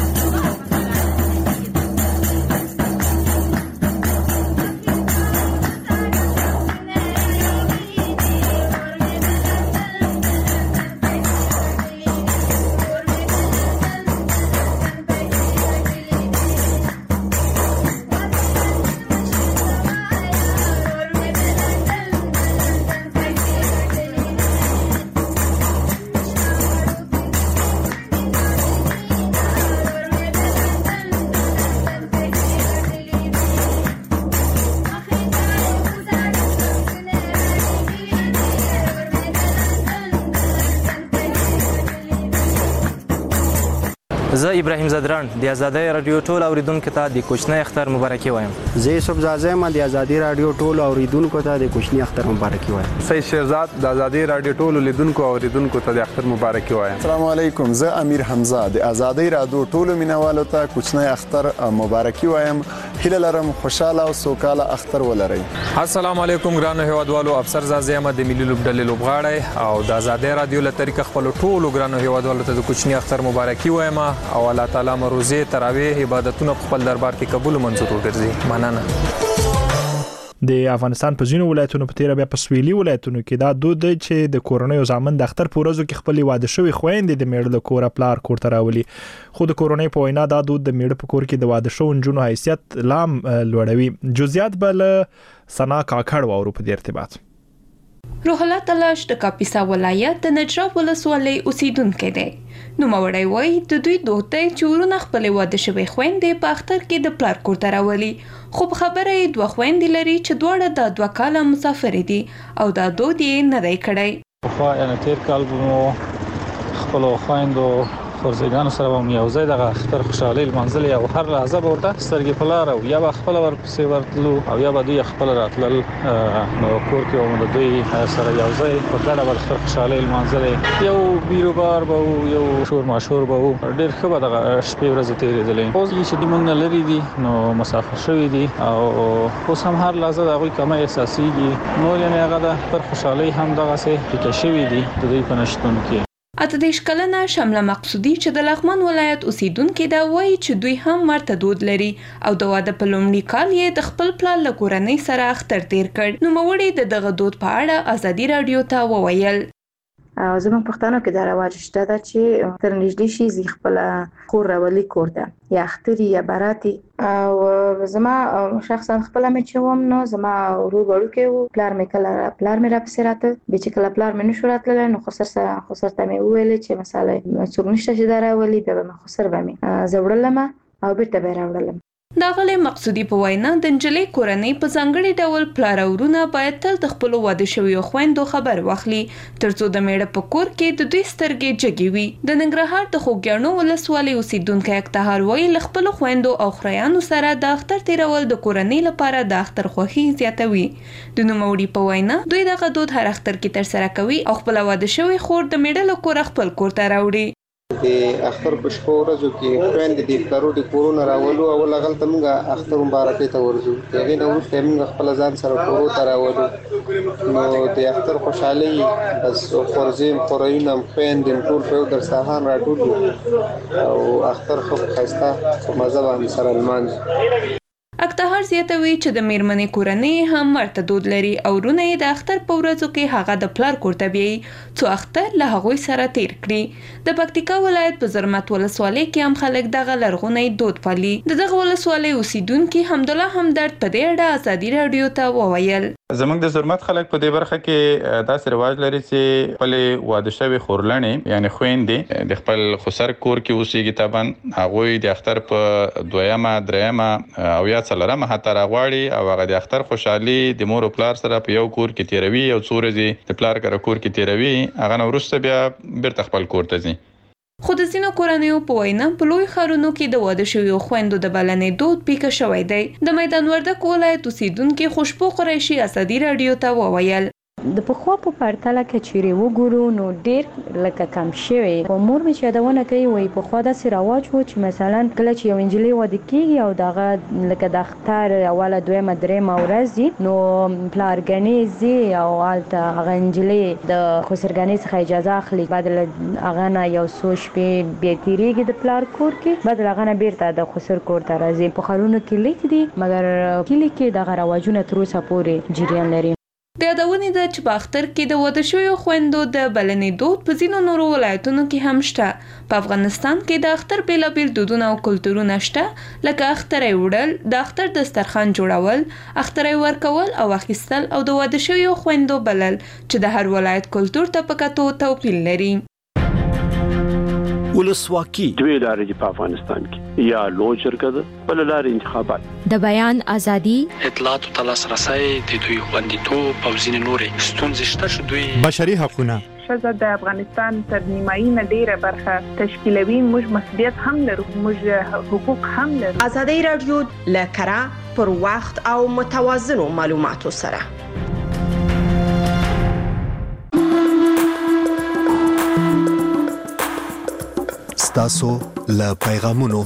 زه ابراهیم زدران د آزادۍ رادیو ټول اوریدونکو ته د کوچنی اختر مبارکي وایم. زه یوسف زازه ما د آزادۍ رادیو ټول اوریدونکو ته د کوچنی اختر مبارکي وایم. سید شهزاد د آزادۍ رادیو ټول لیدونکو او اوریدونکو ته د اختر مبارکي وایم. السلام علیکم، زه امیر حمزه د آزادۍ رادیو ټول مینوالو ته کوچنی اختر مبارکي وایم. هیله لرم خوشاله او سوکاله اختر ولرئ. السلام علیکم ګرانو هیوادوالو، افسر زازه ما د ملي لوبډلې لوبغاړی او د آزادۍ رادیو له طریقه خپل ټول ګرانو هیوادوالو ته د کوچنی اختر مبارکي وایم او الله تعالی روزه تراویح عبادتونه په خپل دربار کې قبول منظور وګرځي. مننه. د افغانستان په ځینو ولایتونو په تیر بیا په سویلي ولایتونو کې دا دود دی چې د کورنۍ او ځامن د اختر په ورځو کې خپل واده شوی خويندې د میړه د کور پلار کور ته راولي. خو د کورنۍ په وینا دا دود د میړه په کور کې د واده شو نجونو حیثیت لام لوړوي. جزئیات بل سنا کاکړ وورو په دې ارتباط. روح الله تلاش د کاپیسا ولایت د نجراب ولسوالۍ اوسیدونکو دی. نو مورای وای د دوی دوته چورونه خپل واده شوی خويندې په اختر کې د پلار کور ته راولي. خو خبره یې دوه خويندې لري چې دواړه د دوه کاله مسافر دي او دا دود یې نه دی کړی. خو یعنی تیر کال مو خپل خويندو خورزیګانو سره هم یو ځای د اختر خوشحالي لمانځل او هر لحظه به ورته سترګې په لار او یا به خپل ورپسې ورتلو او یا به دوی خپل راتلل نو کور کې هم د دوی سره یو ځای په ګډه به اختر خوشحالي لمانځل یو بیروبار به یو شور ماشور به ډېر ښه به دغه شپې ورځې تېرېدلې. اوس چې موږ نه لري دي نو مسافر شوي دي او اوس هم هر لحظه د هغوی کمه احساسېږي نو یعنې هغه د اختر خوشحالي هم دغسې پیکه شوي دي د دوی په نشتون کې. اته دیش کلنه شمله مقصودی چې د لغمان ولایت اوسیدونکو دا وایي چې دوی هم ورته دود لري او د واده په لومړي کال یې د خپل پلان له کورنۍ سره اختر تیر کړ. نو موړي د دغه دود په اړه ازادي رادیو ته وویل. زموږ پښتنو کې دا رواج شته دا چې تر نږدې شي زی خپل خور راولي کور ته یا اختر یا براتي او زما شخصا خپل مې چوم نو زما ورو ورو کې پلار مې کله پلار مې را پسې راته به چې کله پلار مې نشو راتل نو خسر سره خسر ته مې ویل چې مثلا څوک نشته چې دا راولي به مې خسر به مې زوړلم او بیرته به راوړلم. دا غلې مقصودی په وینا د نجلۍ کورنۍ په ځانګړي ډول پلار او ورونه باید تل د خپل واده شویو خويندو خبر واخلي ترڅو د میړه په کور کې د دوی سترګې جګې وي. د ننګرهار د خوږیاڼو ولسوالۍ اوسیدونکو اکتهار وایي له خپل خويندو او خریانو سره د اختر تیرول د کورنۍ لپاره د اختر خوښي زیاتوي. د نوموړي په وینا دوی دغه دود هر اختر کې تر سره کوي او خپل واده شوی خور د میړه له کور خپل کور ته راوړي. د اختر په شپه ورځو کې خويندې د پلارو د کورونه راولو او لغلته موږ اختر مبارکي ته ورځو. هغه نو وروسته موږ خپل ځان سره کورو ته راولو نو د اختر خوشحالي بس خورزیم خورینم خويندې ټول په در سهار راټول او اختر خو خسته په مزه باندې سره لمانځو. اکتهار زیاتوي چې د میرمنې کورنۍ هم ورته دود لري او ورونه یې د اختر په ورځو کې هغه د پلار کور ته بیایي څو اختر له هغوی سره تیر کړي. د پکتیکا ولایت په زرمت ولسوالۍ کې هم خلک دغه لرغونی دود پالي. د دغه ولسوالۍ اوسیدونکي حمدالله همدرد په دې اړه ازادي رادیو ته وویل. زموږ د زرمت خلک په دې برخه کې داسې رواج لري چې خپل واده شوی خورلنې یعنی خويندې د خپل خسر کور کې اوسېږي طبعا هغوی د اختر په دویمه دریمه او یا څلورمه حتی راغواړي او هغه د اختر خوشحالي د مور او پلار سره په یو کور کې تیروي او څو ورځې د پلار کره کور کې تیروي هغه نو وروسته بیا بیرته خپل کور ته ځي. خو د ځینو کورنیو په وینا په لوی ښارونو کې د واده شویو خویندو د بلنې دود پیکه شوی دی. د میدان وردګ ولایت اوسیدونکي خوشبو قریشي ازادي رادیو ته وویل. د پخوا په پرتله کې چیرې وګورو نو ډیر لکه کم شوی. په مور مې یادونه کوي وای په خوا د سراواج وو چې مثلا کله چې یو انجلۍ واده کیږي او دغه لکه د اختر اوله دویمه دریمه ورځ نو پلارګنې زی او الته هغه انجلۍ د خسرګنې څخه اجازه اخلي بدل هغه نه یو څو شپې بیا تیریږي د پلار کور کې بدل هغه نه بیرته د خسر کور ته راځي. په خارونو کې لیک دي مګر کلی کې دغه رواجونه تر اوسه پورې جریان لري. د یادونې ده چې په اختر کې د واده شویو خویندو د بلنې دود په ځینو نورو ولایتونو کې هم شته. په افغانستان کې د اختر بیلابیل دودونه او کلتورونه شته لکه اخترۍ وړل، د اختر دسترخوان جوړول، اخترۍ ورکول او اخیستل او د واده شویو خویندو بلل چې د هر ولایت کلتور ته په کتو توپیر لري. ولسواکي دوی لارې په افغانستان کې یا لوی جرګه ده بل لارې انتخابات د بیان ازادي اطلاعات او لاسرسي د دوی خوندیتوب او ځینې نورې ستونزې شته چې دوی بشري حقوقونه ښځه د افغانستان تر نیمایي نه ډیره برخه تشکیلوي. موږ مسؤلیت هم لرو، موږ حقوق هم لرو. ازادي رادیو له کره پر وخت او متوازنو معلوماتو سره ستاسو له پیغامونو.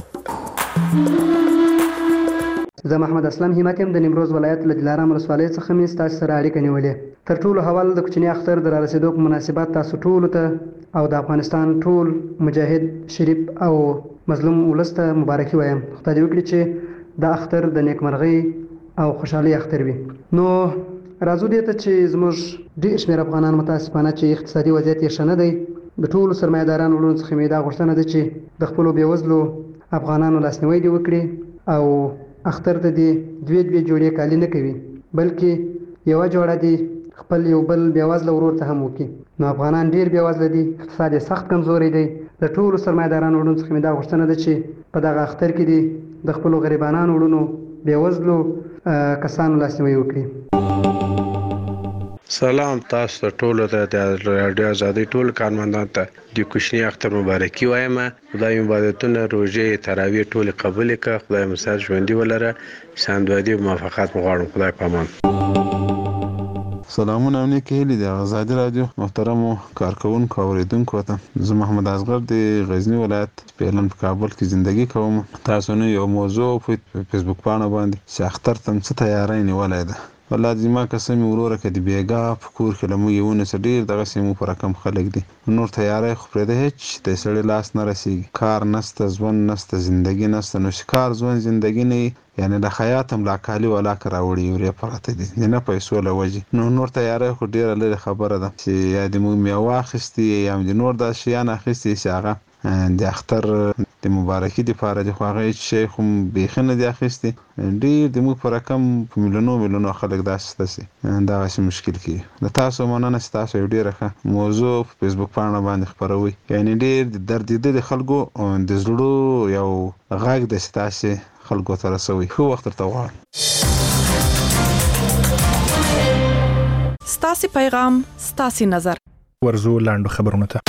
زه محمد اسلام همت يم د نیمروز ولایت له دلارام ولسوالۍ څخه مې ستاسو سره اړیکه نیولې. تر ټولو اول د کوچني اختر د رارسېدو په مناسبت تاسو ټول ته او د افغانستان ټول مجاهد شریف او مظلوم ولس ته مبارکي وایم. خدای دې وکړي چې د اختر د نیکمرغۍ او خوشحالۍ اختر وي. نو راځو دې ته چې زموږ ډېر شمېر افغانان متاسفانه چې اقتصادي وضعیت یې ښه نه دی د ټولو سرمایه‌دارانو ورونو څخه مې دا غوښتنه ده چې د خپلو بېوزلو افغانانو لاسنیوی دې وکړي او اختر ته دې دوې دوې جوړې کالي نه کوي بلکې یوه جوړه دې خپل یو بل بېوزله ورور ته هم وکړي. نو افغانان ډېر بېوزله دي، اقتصاد یې سخت کمزوری دی. د ټولو سرمایه‌دارانو ورونو څخه مې دا غوښتنه ده چې په دغه اختر کې دې د خپلو غریبانانو ورونو بېوزلو کسانو لاسنیوی وکړي. سلام تاسو ټول ته د رادیو ازادي ټول کارمندان ته د کوچنی اختر مبارکي وایم. خدای عبادتونه روزه تراویح ټول قبول کړه. خدای مساج ژوندۍ ولره. ساندوادي موافقت مغواړم. خدای پامان. سلامونه او نیکی هیلې د آزادي رادیو محترمو کارکونکو او اوریدونکو ته. زه محمد اصغر د غزنی ولایت پیلن په کابل کې ژوندۍ کوم. تاسو نو یو موضوع په فیسبوک باندې باندې چې اختر تم څه تیاری نیولای ده. والله دې ما قسم وروره کې د بیګا په کور کې لمو یو نه ډیر دغه سیمو پر رقم خلک دي. نور تیاری خو پرې ده هیڅ د سړی لاس نه رسیږي. کار نسته، ژوند نسته، ژوندۍ نسته. نو شکار ژوند ژوندۍ نه یعنی د حیاتم لا کالی ولا کراوړي یوري پراته دي نه پیسو لوجي. نو نور تیاری خو ډیره لري خبره ده چې یا د مو میوه اخیستي یا د نور د شیان اخیستي چې هغه د اختر د مبارکي د لپاره د خواغې شي خو بيخنه د اخیستي ډیر د مو پر رقم په مليونو مليونو خلک داسته سي دا شي مشکل کی. د تاسو مونږ نه تاسو ډیره ښه موضوع په فیسبوک باندې باندې خبروي. یعنی ډیر د درد د خلکو د زړه یو غږ د ستاسو خلکو ته رسوي. خو وخت ته وغواړم. ستاسو پیغام ستاسو نظر ورزو لاندو خبرونه ته.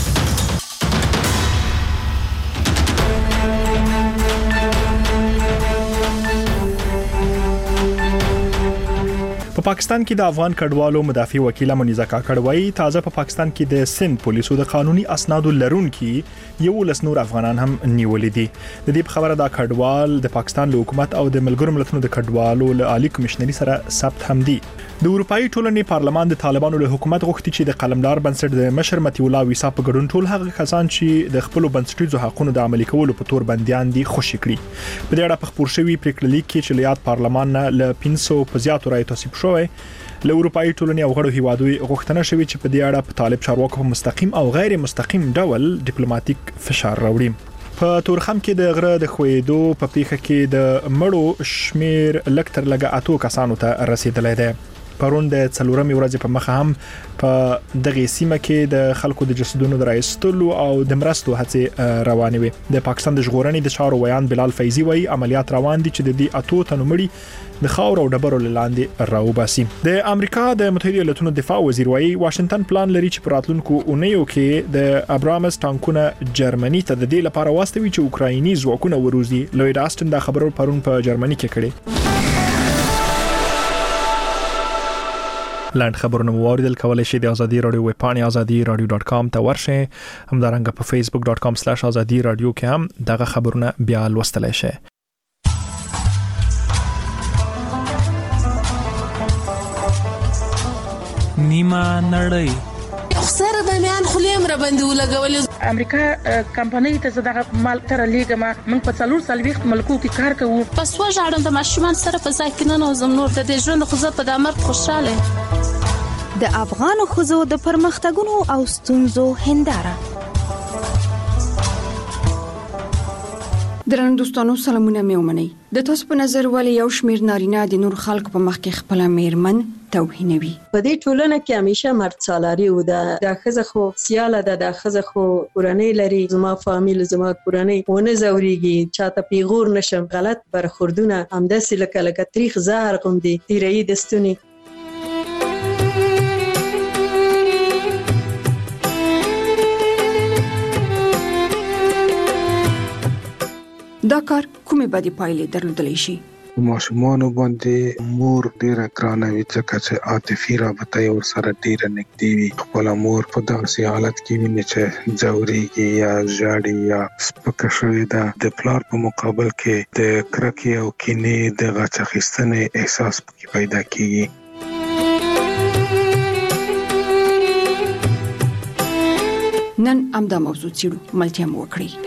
په پاکستان کې د افغان کډوالو مدافع وکیل منیزه کاکړ وایي تازه په پاکستان کې د سند پولیسو د قانوني اسنادو لرونکي یو لس نور افغانان هم نیولې دي. د دې خبره د کډوال د پاکستان له حکومت او د ملګرو ملتونو د کډوالو له عالی کمشنري سره ثبت هم دي. د اروپאי ټولنې پارلمان د طالبانو له حکومت غوښتي چې د قلمدار بنسټ د مشر متي الله ویسا په ګډون ټول هغه کسان چې د خپل بنسټیزو حقوقو د عملي کولو په تور بنديان دي خوشي کړي. په دې اړه په خبر شوی پریکړه لیک کې چې لیات پارلمان نه ل پنځه په زیاتو رای تصویب شوی. له اروپאי ټولنې او غړو هیوادو غوښتنه شوې چې په دې اړه په طالب چارواکو په مستقیم او غیر مستقیم ډول ډیپلوماټیک فشار راوړي. په تورخم کې د غره د خویدو په پیښه کې د مړو شمیر لکتر لګه اتو کسانو ته رسیدلی دی. پرون د څلورمې ورځې په مخه هم په دغه سیمه کې د خلکو د جسدونو د راایستلو او د مرستو هڅې روانې وي. د پاکستان د ژغورنې د چارو ویان بلال فیضی وایي عملیات روان دي چې د دې اتو تنو مړي د خاور او ډبرو لاندې راوباسي. د امریکا د متحده ایالاتونو دفاع وزیر وایي واشنگټن پلان لري چې په راتلونکو اونیو کې د ابرامس ټانکونه جرمني ته د دې لپاره واستوي چې اوکرایني ځواکونه وروزي. لوید آستن دا خبرو پرون په جرمني کې کړې. لاند خبرونه موریدل کولای شئ د ازادي رادیو ویب پاڼې ازادي رادیو ډاټ کام ته ورشئ. همدارنګه په فیسبوک ډاټ کام سلاش ازادي رادیو کې هم دغه خبرونه بیا لوستلای شئ. نیمه نړۍ سره د میان خلیم را باندې ولګولې. امریکا کمپنۍ ته زداغه مال تر لیګما من په څلور سالويخت ملکو کې کار کوو. پس وژاړم د ماشومان سره په ځای کې نه نوزم نور د ژوند خو زه په دامر خوشاله. د افغان خوځو د پرمختګونو او ستونزو هنداره. درنو دوستانو سلامونه مې ومنئ. د تاسو په نظر ولې یو شمیر نارینه د نور خلکو په مخ کې خپل میرمن توهینوي؟ په دې ټولنه کې همیشه مرد سالاري و ده. د خزه خو سیاله ده، د خزه خو کورنۍ لري. زما فامیل زما کورنۍ ونه زوريږي چاته پیغور نشم. غلط برخوردونه همداسې لکه لکه تاریخ زهر غوندي تیرې دستونی. دا کار کومې بدې پایلې درلودلی شي؟ ماشومان باندې مور ډیره ګرانه وي ځکه چې عاطفي رابطه یې ورسره ډیره نږدې وي. خپل مور په داسې حالت کې ویني چې ځوريږي یا ژاړي یا سپکه شوې ده. د پلار په مقابل کې د کرکې او کینې د غچ اخیستنې احساس پکې پیدا کیږي. نن همدا موضوع څېړو، ملتیا مو وکړئ.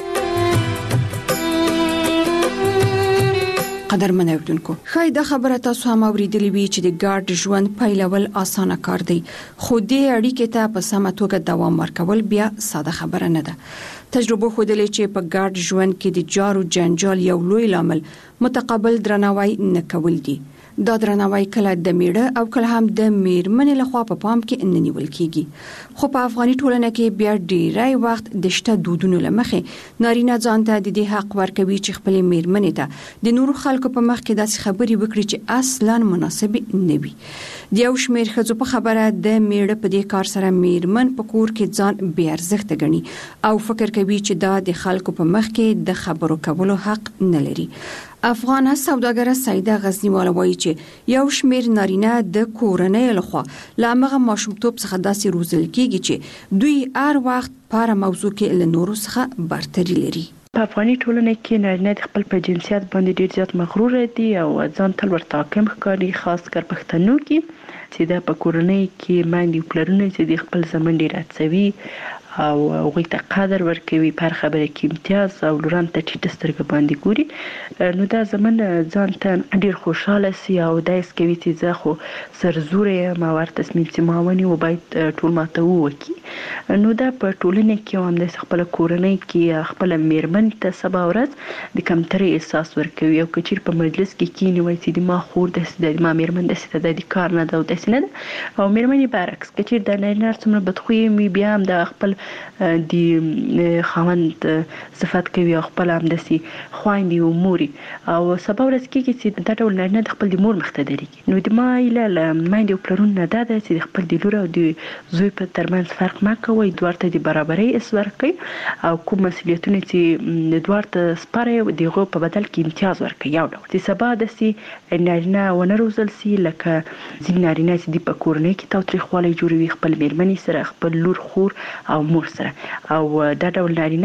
قدرمن اوریدونکو، خای دا خبره تاسو هم اوریدلې وی چې د ګارد ژوند پیلول اسانه کار دی، خو دې اړیکې ته په سمه توګه دوام ورکول بیا ساده خبره نه ده. تجربه ښودلې چې په ګارد ژوند کې د جارو جنجال یو لوی لامل متقابل درناوی نه کول دي. دا درناوی کله د میړه او کله هم د میرمنې لخوا په پام کې نه نیول کیږي. خو په افغاني ټولنه کې بیا ډیری وخت د شته دودونو لمخې نارینه ځان ته د دې حق ورکوي چې خپل میرمنې ته د نورو خلکو په مخ کې داسې خبرې وکړي چې اصلاً مناسب نه وي. د یو شمېر ښځو په خبره د میړه په دې کار سره میرمن په کور کې ځان بې ارزښته ګڼي او فکر کوي چې دا د خلکو په مخ کې د خبرو کولو حق نه لري. افغانه سوداګره سیده غزنیواله وایي چې یو شمېر نارینه د کورنۍ لخوا له هغه ماشومتوب څخه داسې روزل کیږي چې دوی هر وخت په موضوع کې له نورو څخه برتري لري. په افغاني ټولنه کې نارینه د خپل په جنسیت باندې ډیر زیات مغرور دي او ځان تل ورته حاکم ښکاري، خاص کر پښتنو کې چې د په کورنۍ کې باندې پلرونه چې د خپل زمن ډیر اڅوي او هغوی ته قدر ورکوي، پر خبره کې امتیاز او لوران ته ټیټه سترګه باندې ګوري، نو دا زمن ځان ته ډیر خوشاله سي او دایس کوي چې زه خو سرزوره یم او ورته تصمیم چې ما ونیو باید ټول ماته وکړي. نو دا په ټولنه کې هم د خپل کورنۍ کې خپل میرمن ته سبا ورځ د کمترۍ احساس ورکوي او کچیر په مجلس کې کینی وای چې د ما خور د ما میرمن د ست د کار نه دا د سینه او میرمنې برعکس کچیر د نارینه څومره بدخوي می بیا هم د خپل د خاوند صفات کوي او خپل هم دسي خويندې او موري او سبا ورځ کې چې د ټول نارینه د خپل د مور مختدري نو د ما اله مایند او پلرون نه ده چې خپل د لور او د زوی په ترمنځ فرق ما کوي، دوارته د برابرۍ اسور کوي او کوم مسولیتونه چې دوارته سپاره دغه په بدل کې امتیاز ورکوي. یو ډول چې سبا دسي نارینه ونه روزل سي لکه ځین نارینه چې د پکورنۍ کې تاوتریخوالی جوړوي خپل میرمنې سره، خپل لور خور او مور سره، او دا ډول نارینه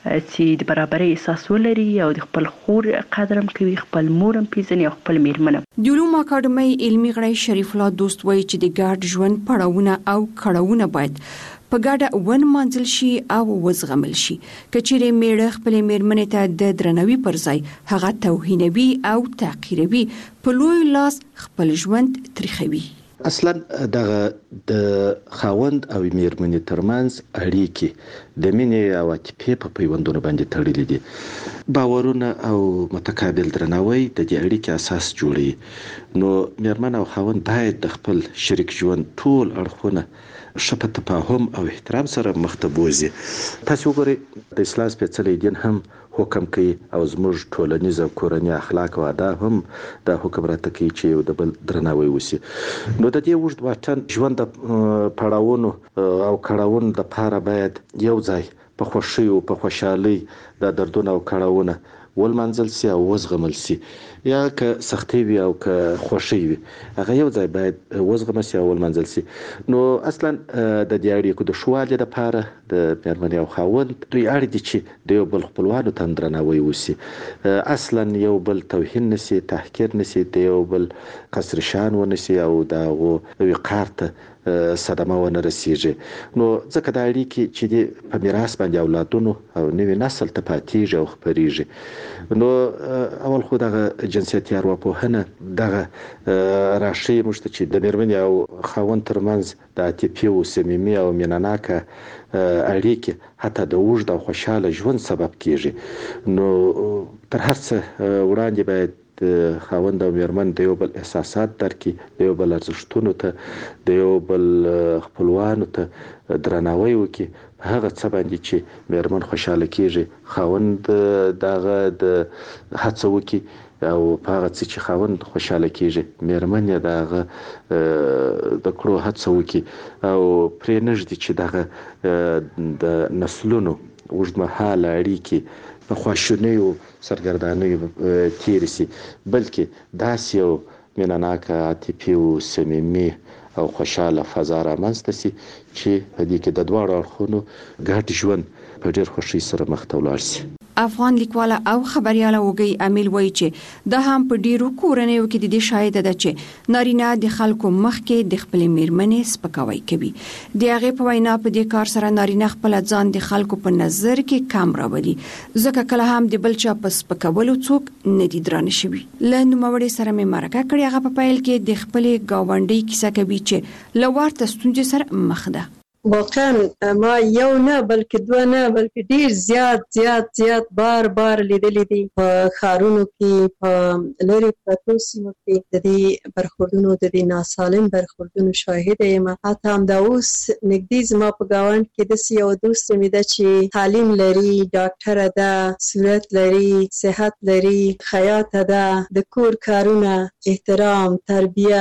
چې د برابرۍ احساس ولري او د خپل خور قدرم کوي، خپل مورم پیژني او خپل میرمنه. د علوم اکاډمۍ علمي غړی شریف الله دوست وایي چې د ګډ ژوند پړاوونه او کړاوونه باید په ګډه ون منځل شي او وزغمل شي. کچېرې میړه خپل میرمنې ته د درناوي پر ځای هغه توهینوي او تحقیروي، په لوی لاس خپل ژوند تریخوي. اصلا دغه د خاوند او میرمنې ترمنځ اړیکې د مینې او عاطفې په پیوندونو باندې تړلې دي. باورونه او متقابل درناوی د دې اړیکې اساس جوړوي. نو میرمن او خاوند باید د خپل شریک ژوند ټول اړخونه ښه په تفاهم او احترام سره مخ ته بوځي. تاسو وګورئ د اسلام سپېڅلی دین هم حکم کوي او زموږ ټولنیز او کورنی اخلاق او آداب هم د حکم راته کوي چې یو د بل درناوی وشي. نو د دې اوږد واټن ژوند د پړاوونو او کړاوونو لپاره باید یو ځای په خوښۍ او په خوشحالۍ د دردونه او کړاوونه ولمنځل سي او وزغمل سي، یا که سختي وي او که خوښي وي هغه یو ځای باید وزغمل سي او ولمنځل سي. نو اصلا د دې اړیکو د شوالي لپاره د میرمنې او خاوند دوی اړ دي چې د یو بل خپلوانو ته درناوی وشي، اصلا یو بل توهین نشي، تحقیر نشي، د یو بل قصر شان ونشي او د وقار ته صدمه ونه رسیږي. نو ځکه دا اړیکې چې د په میراث باندې اولادونو او نوي نسل ته پاتېږي او خپرېږي. نو اول خو دغه جنسیتي ارواپوهنه دغه راښیي موږ ته چې د میرمنې او خاوند ترمنځ د عاطفي او صمیمي او مینهناکه اړیکې حتی د اوږد او خوشحاله ژوند سبب کیږي. نو تر هر څه وړاندې باید د خاوند او میرمن د یو بل احساسات درکي، د یو بل ارزښتونو ته، د یو بل خپلوانو ته درناوی وکړي. هغه څه باندې چې میرمن خوشحاله کیږي خاوند دغه د هڅه وکړي او په هغه څه چې خاوند خوشحاله کیږي میرمن یې دغه د کړو هڅه وکړي او پرې نږدې چې دغه د نسلونو اوږدمهاله اړیکې په خواشینیو سرګردانیو تیر سي، بلکې داسې یو مینهناکه عاطفي او صمیمي او خوشحاله فضا رامنځته سي چې په دې کې د دواړو اړخونو ګډ ژوند په ډېر خوښۍ سره مخ ته ولاړ سي. افغان لیکواله او خبرياله وګي امیل وایي چې د هم په ډیرو کورنیو کې د دې شاهد ده چې نارینه د خلکو مخ کې د خپل میرمنې سپکاوی کوي. د هغه په وینا په دې کار سره نارینه خپل ځان د خلکو په نظر کې کم راولي، ځکه کله هم د بل چا په سپکولو څوک نه دي درانه شوي. له نوموړي سره مې مرکه کړې، هغه په پیل کې د خپل گاونډي کیسه کوي چې لوړ ته ستونزې سره مخ ده. واقعا ما یو نه بلکې دوه نه بلکې ډیر زیات زیات زیات بار بار لیدلې دي په ښارونو کې، په لرې پرتو سیمو کې د دې برخوردونو د دې ناسالم برخوردونو شاهده یم. حتی همدا اوس نږدې زما په ګاونډ کې داسې یو دوست مې ده چې تعلیم لري، ډاکټره ده، صورت لري، صحت لري، خیاطه ده، د کور کارونه، احترام، تربیه،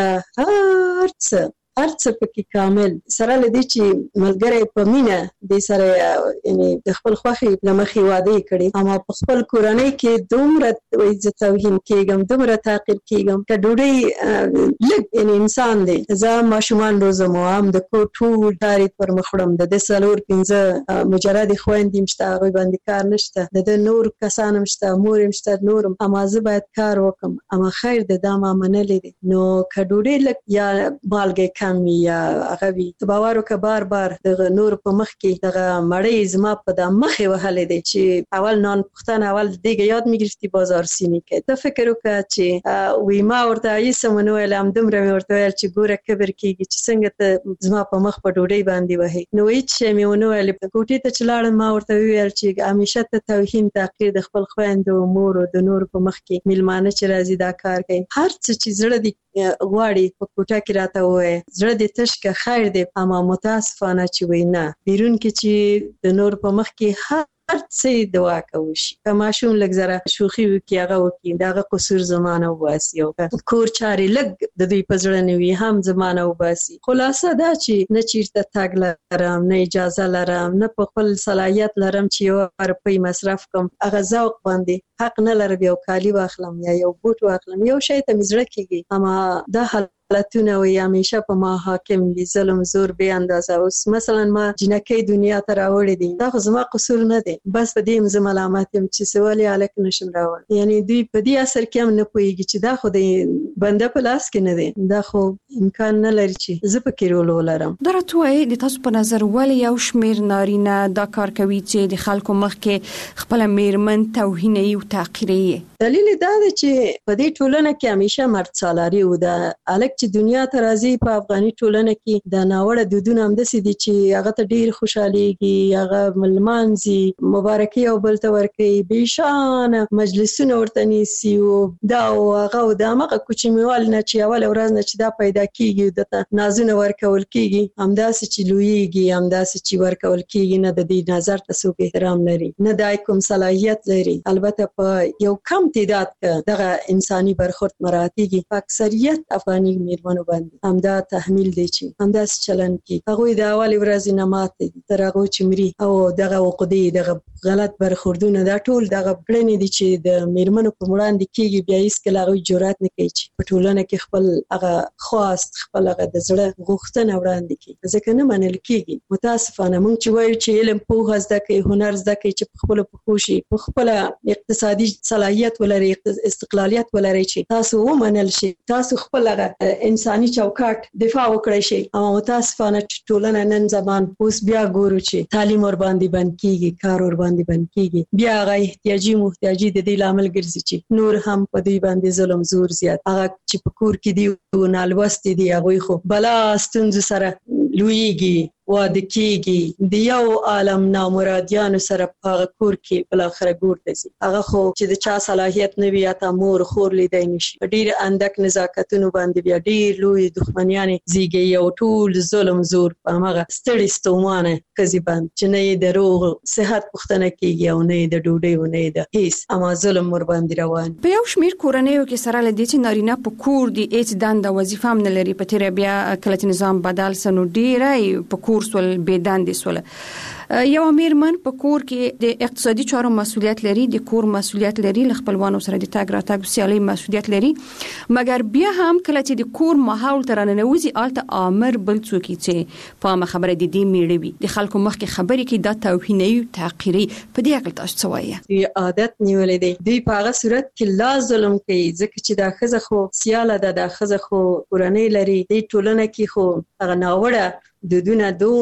هر څه هر څه پکې کامل، سره له دې چې ملګری په مینه دې سره یعنې د خپل خوښې له مخې واده یې کړې، اما په خپل کورنۍ کې دومره وایي زه توهین کېږم، دومره تعقیب کېږم که ډوډۍ لږ یعنې انسان دی. زه ماشومان روزم او هم د کور ټول کار یې پر مخ وړم، د ده څلور پنځه مجردې خویندې هم شته، هغوی باندې کار نشته، د ده نور کسان هم شته، مور هم شته، نور هم، اما زه باید کار وکړم. اما خیر د دا ما منلې دي. نو که ډوډۍ لږ یا مالګې یا هغه وي، ته باور وکړه بار بار دغه نور په مخ کې دغه مړۍ زما په دا مخې وهلې دی چې اول نان پختن، اول دیگه یاد میگرفتی بازار سینی که. ته فکر وکړه چې وی ما ورته ایسه مونږ ویل هم دومره مې ورته ویل چې ګوره کبر کېږي چې څنګه ته زما په مخ په ډوډۍ باندې وهې. نو هېڅ شی مې ونه ویل. کوټې ته چې لاړم ما ورته وویل چې همیشه ته توهین تحقیر د خپل خویندو، مور او د نورو په مخ کې میلمانه چې راځي دا کار کوي. هر څه چې زړه دې غواړي په کوټه کې راته ووایه، زړه دې تش که خیر دی. اما متاسفانه چې وی نه، بیرون کې چې د نور په مخ کې هر هر څه دعا کوي شي. که ماشوم لږ زره شوخي وکړي هغه وکړي، د هغه قصور زمانه وباسي، او کور چارې لږ د دوی په زړه نه وي هم زمانه وباسي. خلاصه دا چې نه چیرته تګ لرم، نه اجازه لرم، نه په خپل صلاحیت لرم چې یو روپۍ مصرف کړم. هغه ذوق باندې حق نه لرم یو کالي واخلم یا یو بوټ واخلم، یو شی ته مې زړه کېږي. اما دا حالتونه وي همیشه په ما حاکم دي، ظلم زور بې اندازه. اوس مثلا ما جنکۍ دنیا ته راوړې دي، دا خو زما قصور نه دی، بس په دې هم زه ملامت یم چې څه ولې هلک نشم راوړی. یعنې دوی په دې اثر کې هم نه پوهېږي چې دا خو د بنده په لاس کې نه دی، دا خو امکان نه لري چې زه پکې رول ولرم. دا راته وایي د تاسو په نظر ولې یو شمېر نارینه دا کار کوي چې د خلکو مخ کې خپله میرمن توهینوي او تحقیروي؟ دلیل دا دی چې په دې ټولنه کې همیشه مرد سالاري و. د هلک چې دنیا ته راځي په افغاني ټولنه کې د ناوړه دودونه همداسې دي چې هغه ته ډېر خوشحالېږي، هغه لمانځي، مبارکي یو بل ته ورکوي، بېشانه مجلسونه ورته نیسي، او دا او هغه او د همغه کوچنیوالي نه چې اوله ورځ نه چې دا پیدا کېږي دته نازونه ورکول کېږي، همداسې چې لویېږي، همداسې چې ورکول کېږي، نه د دې نظر ته څوک احترام لري، نه د کوم صلاحیت لري. البته په یو کم تعداد کې دغه انساني برخورد مراعاتېږي. په اکثریت افغاني میرمنو باندې همدا تحمیل دی چې همداسې چلند کوي. هغوی د اولې ورځې نه ماتې دي تر هغو چې مري، او دغه عقدې، دغه غلط برخوردونه، دا ټول دغه کړنې دي چې د میرمنو په وړاندې کېږي. بیا هېڅکله هغوی جرأت نه کوي چې په ټولنه کې خپل هغه خواست، خپل هغه د زړه غوښتنه وړاندې کړي، ځکه نه منل کېږي. متاسفانه موږ چې وایو چې علم، پوهه زده کړئ، هنر زده کړئ، چې په خپلو پښو شي، په خپله اقتصادي صلاحیت ولري، استقلالیت ولري، چې تاسو ومنل شي، تاسو خپل هغه انساني چوکاټ دفاع وکړئ شي. اما متاسفانه چې ټولنه نن زمان اوس بیا ګورو چې تعلیم ور باندې بند کېږي، کار ور باندې بند کېږي، بیا هغه احتیاجي محتاجي د دې لامل ګرځي چې نور هم په دوی باندې ظلم زور زیات. هغه چې په کور کې دي نالوستي دي، هغوی خو بلا ستونزو سره لویږي، واده کېږي، د یو عالم نامرادیانو سره په هغه کور کې بالاخره ګور ته ځي. هغه خو چې د چا صلاحیت نه وي، حتی مور خور لیدی نه شي. په ډېر اندک نزاکتونو باندې بیا ډېر لوی دښمنیانې زیږوي، او ټول ظلم زور په همغه ستړي ستومانه ښځې باندې چې نه یې د روغ صحت پوښتنه کېږي، او نه یې د ډوډۍ، او نه یې د هېڅ، اما ظلم ور باندې روان. په یو شمېر کورنیو کې سره له دې چې نارینه په کور دي، هېڅ دنده وظیفه هم نه لري. په تېره بیا کله چې نظام بدل سه نو ډېری په کور سول بې دندې سوله. یو میرمن په کور کې د اقتصادي چارو مسؤلیت لري، د کور مسؤلیت لري، له خپلوانو سره د تګ راتګ سیالۍ مسؤلیت لري، مګر بیا هم کله چې د کور ماحول ته راننوځي هلته آمر بل څوک چې په عامه خبره د دې میړه وي، د خلکو مخکې خبرې کوي، دا توهینوي، تحقیروي. په دې هکله تاسو څه وایئ؟ دوی عادت نیولی دی، دوی په هغه صورت کې لا ظلم کوي، ځکه چې دا ښځه خو سیاله ده، دا ښځه خو کورنۍ لري، دې ټولنه کې خو هغه ناوړه دودونه دونه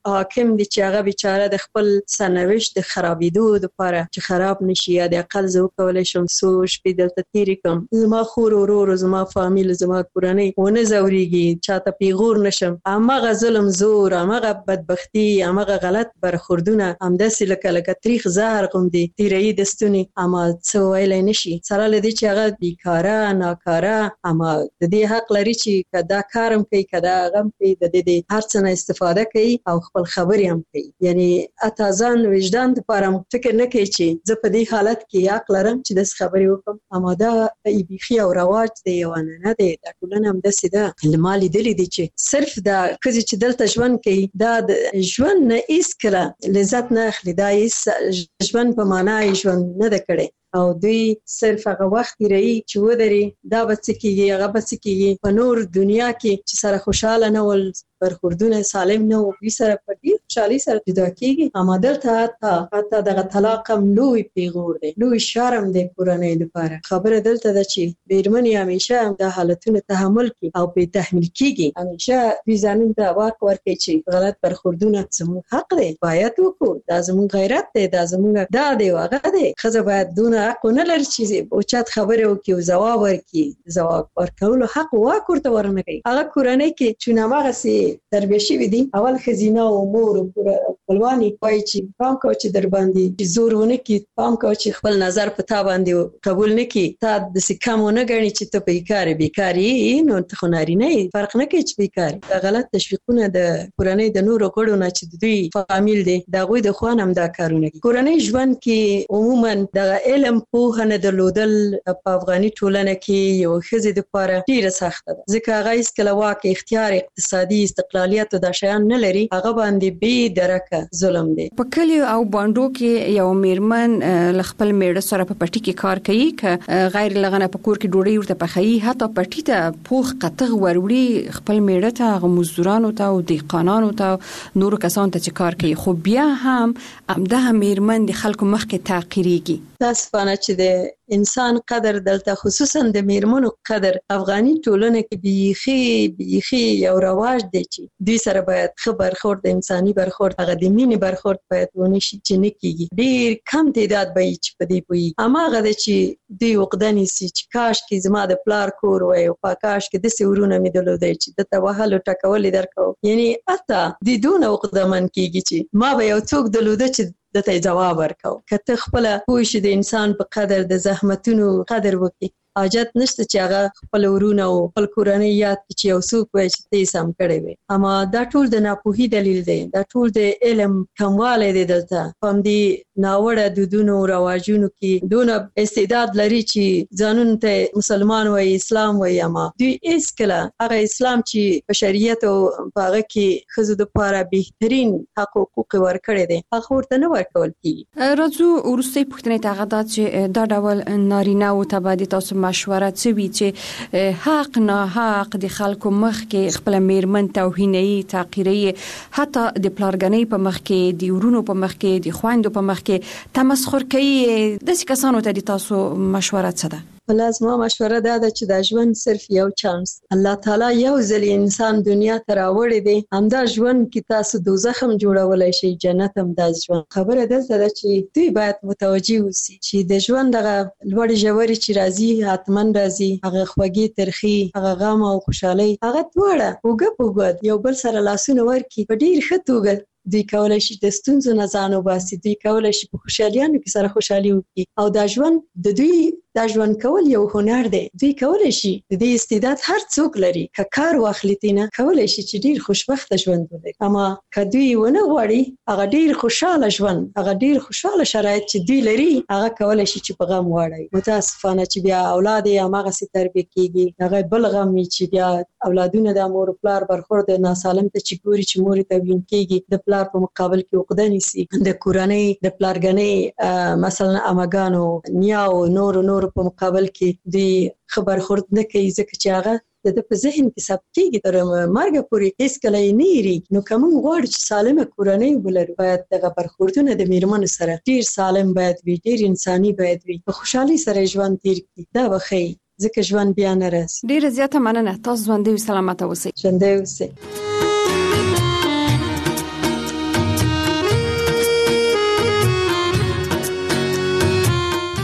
حاکم دی چې هغه بیچاره د خپل سرنوشت د خرابېدو لپاره چې خراب نشي یا د اقل زه وکولی شم څو شپې دلته تېرې کړم، زما خور ورور زما فامیل زما کورنۍ ونه ځورېږي، چاته پیغور نشم. هماغه ظلم زور، هماغه بدبختي، هماغه غلط برخوردونه همداسې لکه لکه تریخ زهر غوندې تېروي د ستوني، اما څه ویلی نشي. سره له دې چې هغه بیکاره ناکاره، اما د دې حق لري چې که دا کار هم کوي که دا هغه هم کوي، د دې د هر څه نه استفاده کوي او خپل خبرې هم کوي. یعنی حتی ځان وجدان دپاره هم فکر نه کوي چې زه په دې حالت کې حق لرم چې داسې خبرې وکړم. اما دا بیخي او رواج دی، یو عنعنه دی، دا ټولنه همداسې ده. ما لیدلي دي چې صرف دا ښځې چې دلته ژوند کوي دا د ژوند نه هېڅکله لذت نه اخلي، دا هېڅ ژوند په معنا یې ژوند نه ده کړی او دوی صرف هغه وخت تېروي چې ودرې دا به څه کېږي هغه به څه کېږي. په نور دنیا کې چې سره خوشحاله نه ول، برخوردونه سالم نه وو، دوی سره په ډېر خوشحالۍ سره جدا کېږي. اما دلته حتی حتی دغه طلاق هم لوی پیغور دی، لوی شرم دی کورنۍ لپاره. خبره دلته ده چې مېرمنې همیشه دا حالتونه تحمل کړي او پرې تحمیل کېږي. همیشه دوی ځانونو ته واک ورکوي چې غلط برخوردونه زموږ حق دی، باید وکړو، دا زموږ غیرت دی، دا زموږ دا دی او هغه دی. ښځه باید دونه حق ونه لري چې اوچت خبرې وکړي او ځواب ورکړي، ځواب ورکولو حق واک ورته ورنه کوي. هغه کورنۍ کې چې هماغسې تربیه شوي دي، اول ښځینه او مور او خپلوانې وایي چې پام کوه چې در باندې زور ونه کړي، پام کوه چې خپل نظر په تا باندې قبول نه کړي، تا داسې کم ونه ګڼي چې ته بیکار یې. بیکار یې نو ته خو نارینه یې، فرق نه کوي چې بیکار یې. دا غلط تشویقونه د کورنۍ د نورو غړو نه چې د دوی فامیل دی د هغوی د خوا نه هم دا کارونه کوي. کورنۍ ژوند کې عموما دغه علم پوهه نه درلودل په افغاني ټولنه کې یو ښځې دپاره ډېره سخته ده، ځکه هغه هېڅکله واک، اختیار، اقتصادي استقلالیت او دا شیان نه لري. هغه باندې بې درکه ظلم دی. په کلیو او بانډو کې یو میرمن له خپل میړه سره په پټي کې کار کوي، که غیر لغنه په کور کې ډوډۍ ورته پخوي، حتی پټي ته پوخ قطغ وروړي خپل میړه ته، هغه مزدورانو ته او دهقانانو ته، نورو کسانو ته چې کار کوي. خو بیا هم همدغه میرمن د خلکو مخکې تعقیریږي. متاسفانه چې د انسان قدر دلته خصوصا د میرمنو قدر افغاني ټولنه کې بیخي بیخي یو رواج دی چې دوی سره باید ښه برخورد، انساني برخورد، هغه د مینې برخورد باید ونه شي چې نه کېږي. ډېر کم تعداد به وي چې په دې پوهېږي. هماغه ده چې دوی عقده نیسي چې کاشکې زما د پلار کور وی او کاشکې داسې ورونه مې درلودی چې دته وهل او ټکول یې درکوم. یعنې حتی دوی دونه عقدهمن کېږي چې ما به یو څوک درلوده چې دته جواب ورکو. که ته خپله پوه شې د انسان په قدر، د زحمتونو قدر وکړي، حاجت نشته چې هغه خپل ورونه او خپل کورنۍ یاد کړي چې یو څوک وایي چې ته یې سم کړی وې. اما دا ټول د ناپوهي دلیل دی، دا ټول د علم کموالی دی. دلته په همدې ناوړه دودونو او رواجونو کې دونه استعداد لري چې ځانونو ته مسلمان وایي، اسلام وایي، اما دوی هېڅکله هغه اسلام چې په شریعت او په هغه کې ښځو دپاره بهترین حق حقوق ورکړی دی، هغه ورته نه ورکول کېږي. راځو وروستۍ پوښتنې ته، هغه دا چې دا ډول نارینه‌و ته باید تاسو مشوره څه وي چې حق نه حق د خلکو مخ کې خپل میرمن توهیني، تعقیري، حتی د پلارګنۍ په مخ کې، د ورونو په مخ کې، د خویندو په مخ کې تمسخر کوي، داسې کسانو ته د تاسو مشوره څه ده؟ بله زما مشوره دا ده چې دا ژوند صرف یو چانس، الله تعالی یو ځل انسان دنیا ته راوړی دی، همدا ژوند کې تاسو دوزخ هم جوړولی شئ، جنت هم دا ژوند. خبره دلته ده چې دوی باید متوجه اوسي چې د ژوند دغه لوړې ژورې چې راځي، حتما راځي، هغه خوږې ترخې، هغه غم او خوشحالۍ، هغه دواړه اوږه په اوږه یو بل سره لاسونه ورکړي په ډېر ښه توګه. دوی کولی شي د ستونزو نه ځان وباسي، دوی کولی شي په خوشحالیانو کې سره خوشحالي وکړي. او دا ژوند د دوی دا ژوند کول یو هنر دی. دوی کولی شي د دې استعداد هر څوک لري، که کار واخلي ترېنه کولی شي چې ډېر خوشبخته ژوند ولري. اما که دوی ونه غواړي هغه ډېر خوشحاله ژوند، هغه ډېر خوشحاله شرایط چې دوی لري، هغه کولی شي چې په غم واړوي. متاسفانه چې بیا اولاد یې هماغسې تربیه کېږي، هغه بل غم وي چې بیا اولادونه د مور پلار برخورد ناسالم ته چې ګوري چې مور یې توهین کېږي، د پلار په مقابل کې عقده نیسي، د کورنۍ د پلارګنۍ مثلا امګانو، نیاو، نورو نورو په مقابل کې دوی ښه برخورد نه کوي، ځکه چې هغه د ده په ذهن کې ثبت کېږي تر مرګه پورې، هېڅکله یې نه هېرېږي. نو که موږ غواړو چې سالمه کورنۍ ولرو، باید دغه برخوردونه د میرمنو سره ډېر سالم باید وي، ډېر انساني باید وي، په خوشحالۍ سره ژوند تېر کړي. دا به ښایي، ځکه ژوند بیا نه راځي. ډېره زیاته مننه، تاسو ژوندۍ او سلامته اوسئ. ژوندۍ اوسئ.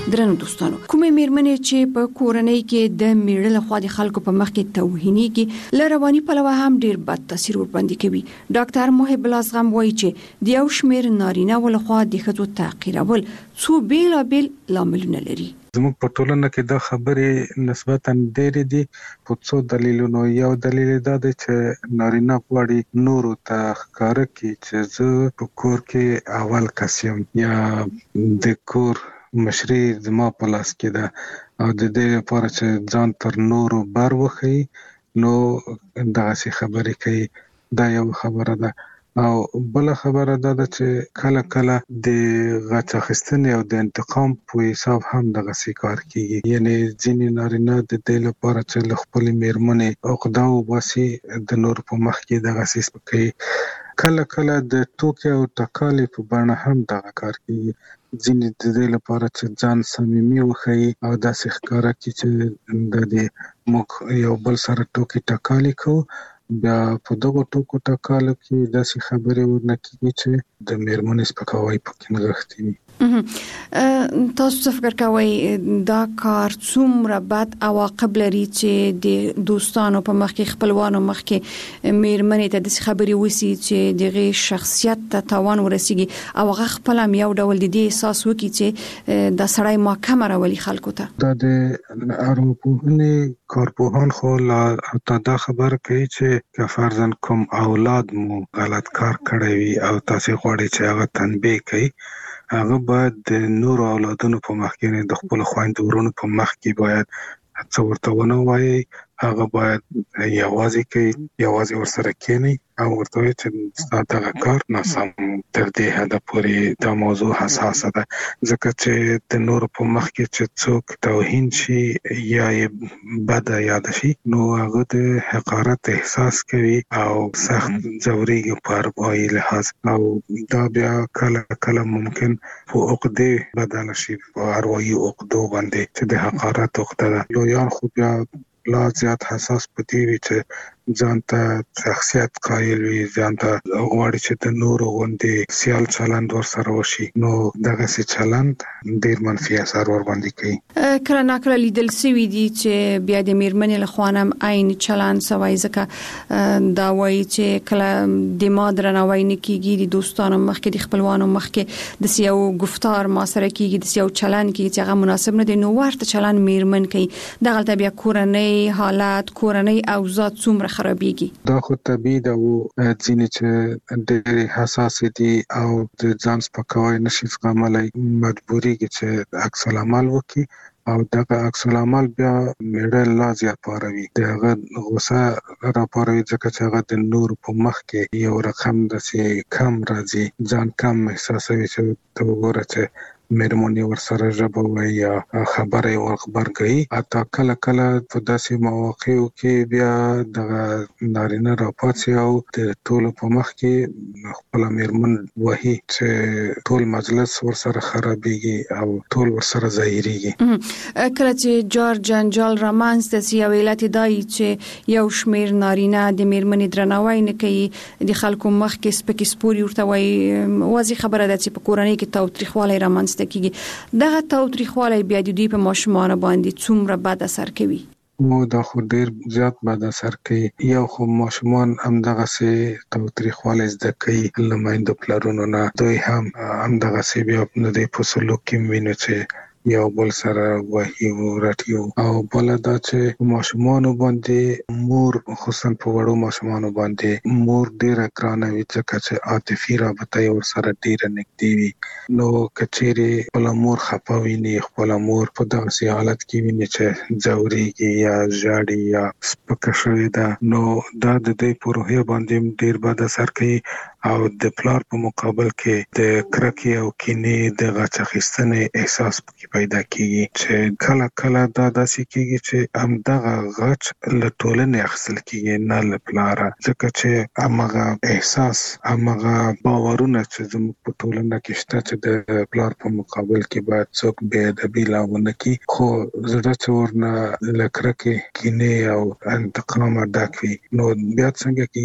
درنو دوستانو کومې میرمنې چې په کورنۍ کې د میړه له خوا د خلکو په مخ کې توهینيږي لرواني پلوه هم ډیر بد تاثیر ورباندې کوي. ډاکټر محب الازغم وایي چې د یو شمېر نارینه ول خوا د ښځو تحقیرول څو بیلابیل لاملونه لري. زموږ په ټولنه کې دا خبرې نسبتاً ډېرې دي په څو دلیلونو. یو دلیل دا دی چې نارینه غواړي نورو ته ښکاره کړي چې زه په کور کې اول کس یم یا د کور مشري زما په لاس کې ده او د دې لپاره چې ځان تر نورو بر وښیي نو دغسې خبرې کوي. دا یو خبره ده. او بل خبره دا ده چې کله کله د غچ اخیستنې او د انتقام په حساب هم دغه سي کار کیږي. یعنی ځینې نارینه د دې لپاره چې له خپلې میرمنې عقده وباسي د نور په مخ کې دغه سي کوي. کله کله د ټوکې او ټکالې په بڼه هم دغه کار کیږي. ځینې د دې لپاره چې ځان صمیمي وښیي او داسې ښکاره کړي چې د دې موږ یو بل سره ټوکې ټکالې کوو. بیا په دغه ټوکو ټکالو کې داسې خبرې ورنه کېږي چې د میرمنې سپکاوی پکې نغښتی وي. تاسو څه فکر کوئ دا کار څومره بد عواقب لري چې د دوستانو په مخ کې خپلوانو مخ کې میرمنې ته د خبرې وسی چې دغه شخصیت ته تاوان ورسیږي او هغه خپل هم یو ډول د دې احساس وکړي چې د سړی محکمه راولي خلکو ته. دا د ارواپوهنې کارپوهان خو لا دا خبره کوي چې که فرضاً کوم اولاد مو غلط کار کړی وي او تاسو غواړئ چې هغه تنبیه کړئ هغه باید د نور اولادونو په مخ کې د خپل خویندو ورونو په مخ کې باید څه ورته ونه وایي. هغه باید یوازې کې یوازې ورسره کېني او ورته وایي چې ستا دغه کار ناسم تر دې حده پورې دا موضوع حساسه ده ځکه چې د نورو په مخ کې چې څوک توهین شي یا یې بده یاد شي نو هغه د حقارت احساس کوي او سخت ځورېږي په اروايي لحاظ او دا بیا کله کله ممکن په عقدې بدل شي په اروايي عقدو باندې چې د حقارت عقده ده. لویان خو بیا لا زیات حساس پدې وي چې ځان ته شخصیت قایل وي ځان ته غواړي چې د نورو غوندې سیال چلند ورسره وشي نو دغه سي چلند ډیر منفي اثر ور باندې کوي. کله ناکله لیدل سوي دي چې بیا د میرمنې له خوانم عین چلند سوي ځکه دا وایي چې کله د ما درناوی نه کیږي د دوستانو مخ کې د خپلوانو مخ کې د سیاو گفتار ما سره کیږي د سیاو چلند کیږي چې هغه مناسب نه دی نو ورته چلند میرمن کوي. دغه بیا کورنۍ حالات کورنۍ اوضاع څومره خرابېږي. دا خو طبيعي ده او ځینې چې ډېر حساس دي او د ځان سپکاوی نشي زغملای مجبورېږي چې عکس العمل وکړي او دغه عکس العمل بیا میډل لا زیات پاروي دغه غوسه را پاروي ځکه چې هغه د نور په مخ کې یو رقم داسې کم راځي ځان کم احساسوي چې ته وګوره چې میرمنې ورسره ژبه وایي یا خبره ور خبرګي اته کله کله په داسې مواقعو کې بیا د نارینه راپاتې او د ټولو په مخ کې خپل میرمن وایي چې ټول مجلس ورسره خرابېږي او ټول ورسره ظاهريږي. کله چې جار جنجال رامنځ ته سی ویلات دای چې یو شمیر نارینه د میرمنې درناوی نه کوي د خلکو مخ کې سپکې سپوري ورته وایي واضح خبره ده چې په کورنۍ کې تاوتریخوالی رامنځ کیږي. دغه تاوتریخوالی بیا د دوی په ماشومان باندې څومره بد اثر کوي. مو دا خو ډیر زیات بد اثر کوي. یو خو ماشومان هم دغه سي تاوتریخوالی زده کوي لمایند پلرونو نه دوی هم هم دغه سي بیا د په سلوک کې ویني چې یو بل سره وحي ورټیو او بل دا چې ماشومان باندې مور خصوصا په وړو ماشومان باندې مور ډیره ګرانه وي ځکه چې عاطفي رابطه یې ورسره ډیره نږدې وي نو کچېري خپل مور خپاوي نه خپل مور په داسې حالت کې ویني چې ځوريږي یا ژاړي یا سپکه شوې ده نو دا د دې په روحیه باندې ډیر بد اثر کوي او د پلار په مقابل کې د کرکې او کینې د غچ اخیستنې احساس پکې پیدا کیږي چې کله کله دا داسې کیږي چې هم دغه غچ له ټولنې اخیستل کیږي نه له پلاره ځکه چې هغه احساس هغه باورونه چې زموږ په ټولنه کې شته چې د پلار په مقابل کې باید څوک بې ادبي لاونه کوي خو زړه چې ورنه له کرکې کینې او انتقام ډک وي نو بیا څنګه کې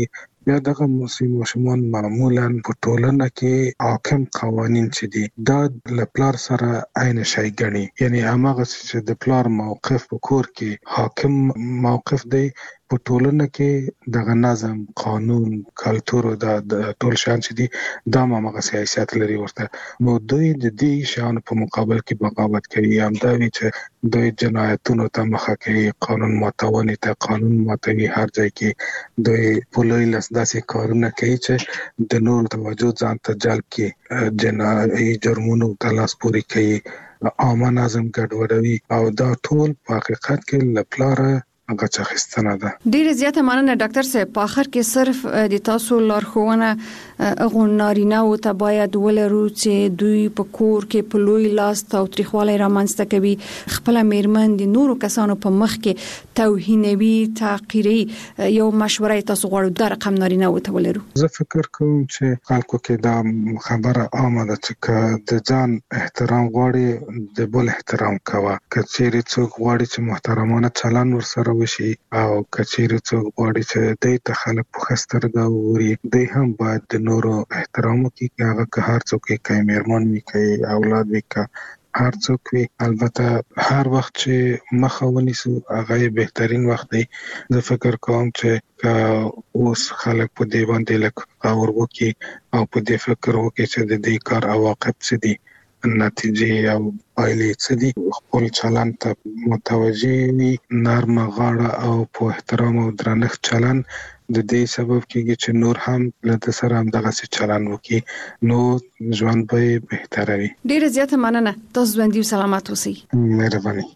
یا دغه ماشومان معمولا په ټولنه کې حاکم قوانین چې دي دا له پلار سره عین شی ګڼي، یعنی هغه چې د پلار موقف په کور کې حاکم موقف دی په ټولنه کې دغه نظم قانون کلتور او د ټول شان چې دي دا هغه سیاست لري ورته، نو دوی د دې شان په مقابل کې بغاوت کوي، هم دا وی چې دوی جنایتونو ته مخه کوي، قانون ماتونې ته قانون ماتوي، هر ځای کې دوی په لوی لاس داسې کارونه کوي چې د نور توجه ځان ته جلب کړي، جنایي جرمونو ته لاس پورې کوي، عامه نظم ګډوډوي او دا ټول په حقیقت کې له پلاره هغه څه خستنه ده. ډیره زیاته مننه ډاکټر صاحب. په اخر کې صرف د تاسو لارښوونه هغه نارینه او ته باید ولرو چې دوی په کور کې په لوی لاس تاوتریخوالی رامنځته کوي، خپل میرمن د نورو کسانو په مخ کې توهینوي، تحقیري. یو مشوره تاسو غواړو د رقم نارینه او ته ولرو؟ زه فکر کوم چې خلکو کې دا خبره عامه ده چې د ځان احترام غواړي د بل احترام کوه، کچېرې څوک غواړي چې محترمانه چلند ورسره وشي او کچېرې څوک غواړي چې دوی ته خلک په ښه سترګه وګوري، دوی هم باید د نورو احترام وکړي، هغه که هر څوک یې کوي، میرمن وي کوي، اولاد وي که هر څوک وي. البته هر وخت چې مخه ونیسو هغه بهترین وخت دی. زه فکر کوم چې که اوس خلک په دې باندې لږ غور وکړي او په دې فکر وکړي چې د دې کار عواقب څه دي، نتیجې او پایلې څه دي، خپل چلند ته متوجه وي، نرمه غاړه او په احترام او درنښت چلند د دې سبب کېږي چې نور هم له ده سره همدغسې چلند وکړي، نو ژوند به یې بهتره وي. ډیره زیاته مننه. تاسو ژوندي او سلامت اوسئ. مهرباني.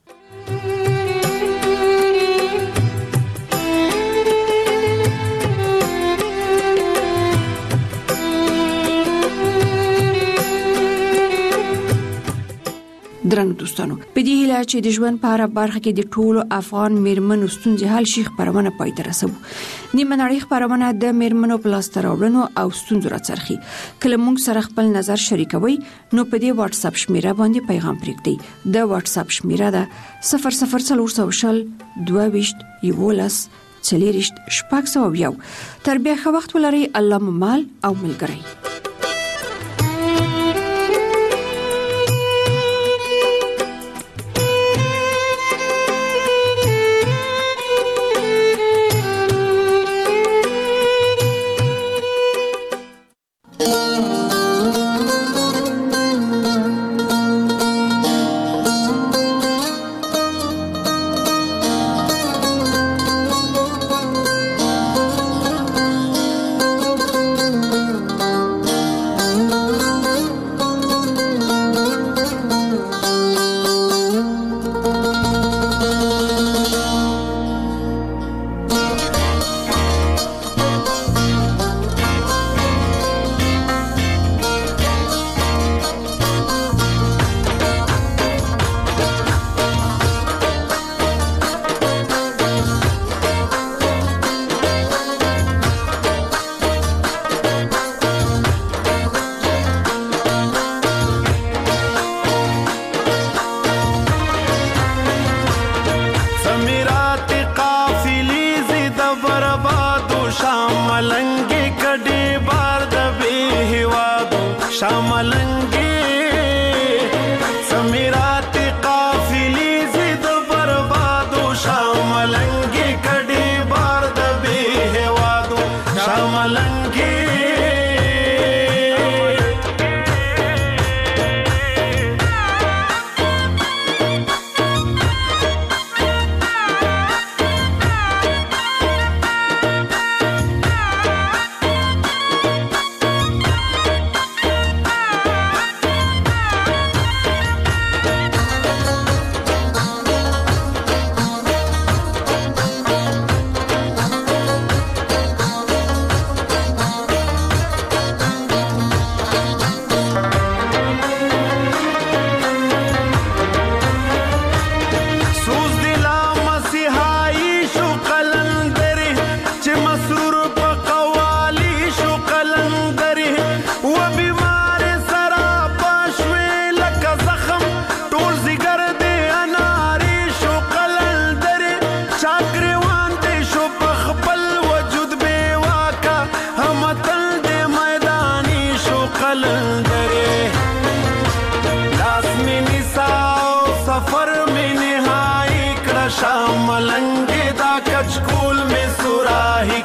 درنو دوستانو، په دې هیله چې د ژوند په هره برخه کې د ټولو افغان میرمنو ستونزې حل شي خبرونه پای ته رسوو. نیمه نړۍ خبرونه د میرمنو په لاسته راوړنو او ستونزو راڅرخي. کله موږ سره خپل نظر شریکوي نو په دې واتس اپ شمیره باندې پیغام پرېږدئ. د واتس اپ شمیره ده صفر صفر څلور شل دوه ویشت یولس څلېرویشت شپږ سوه یو. تر بیا ښه وخت ولرئ. الله مو مال او ملګری.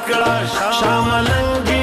کړه شاملنګ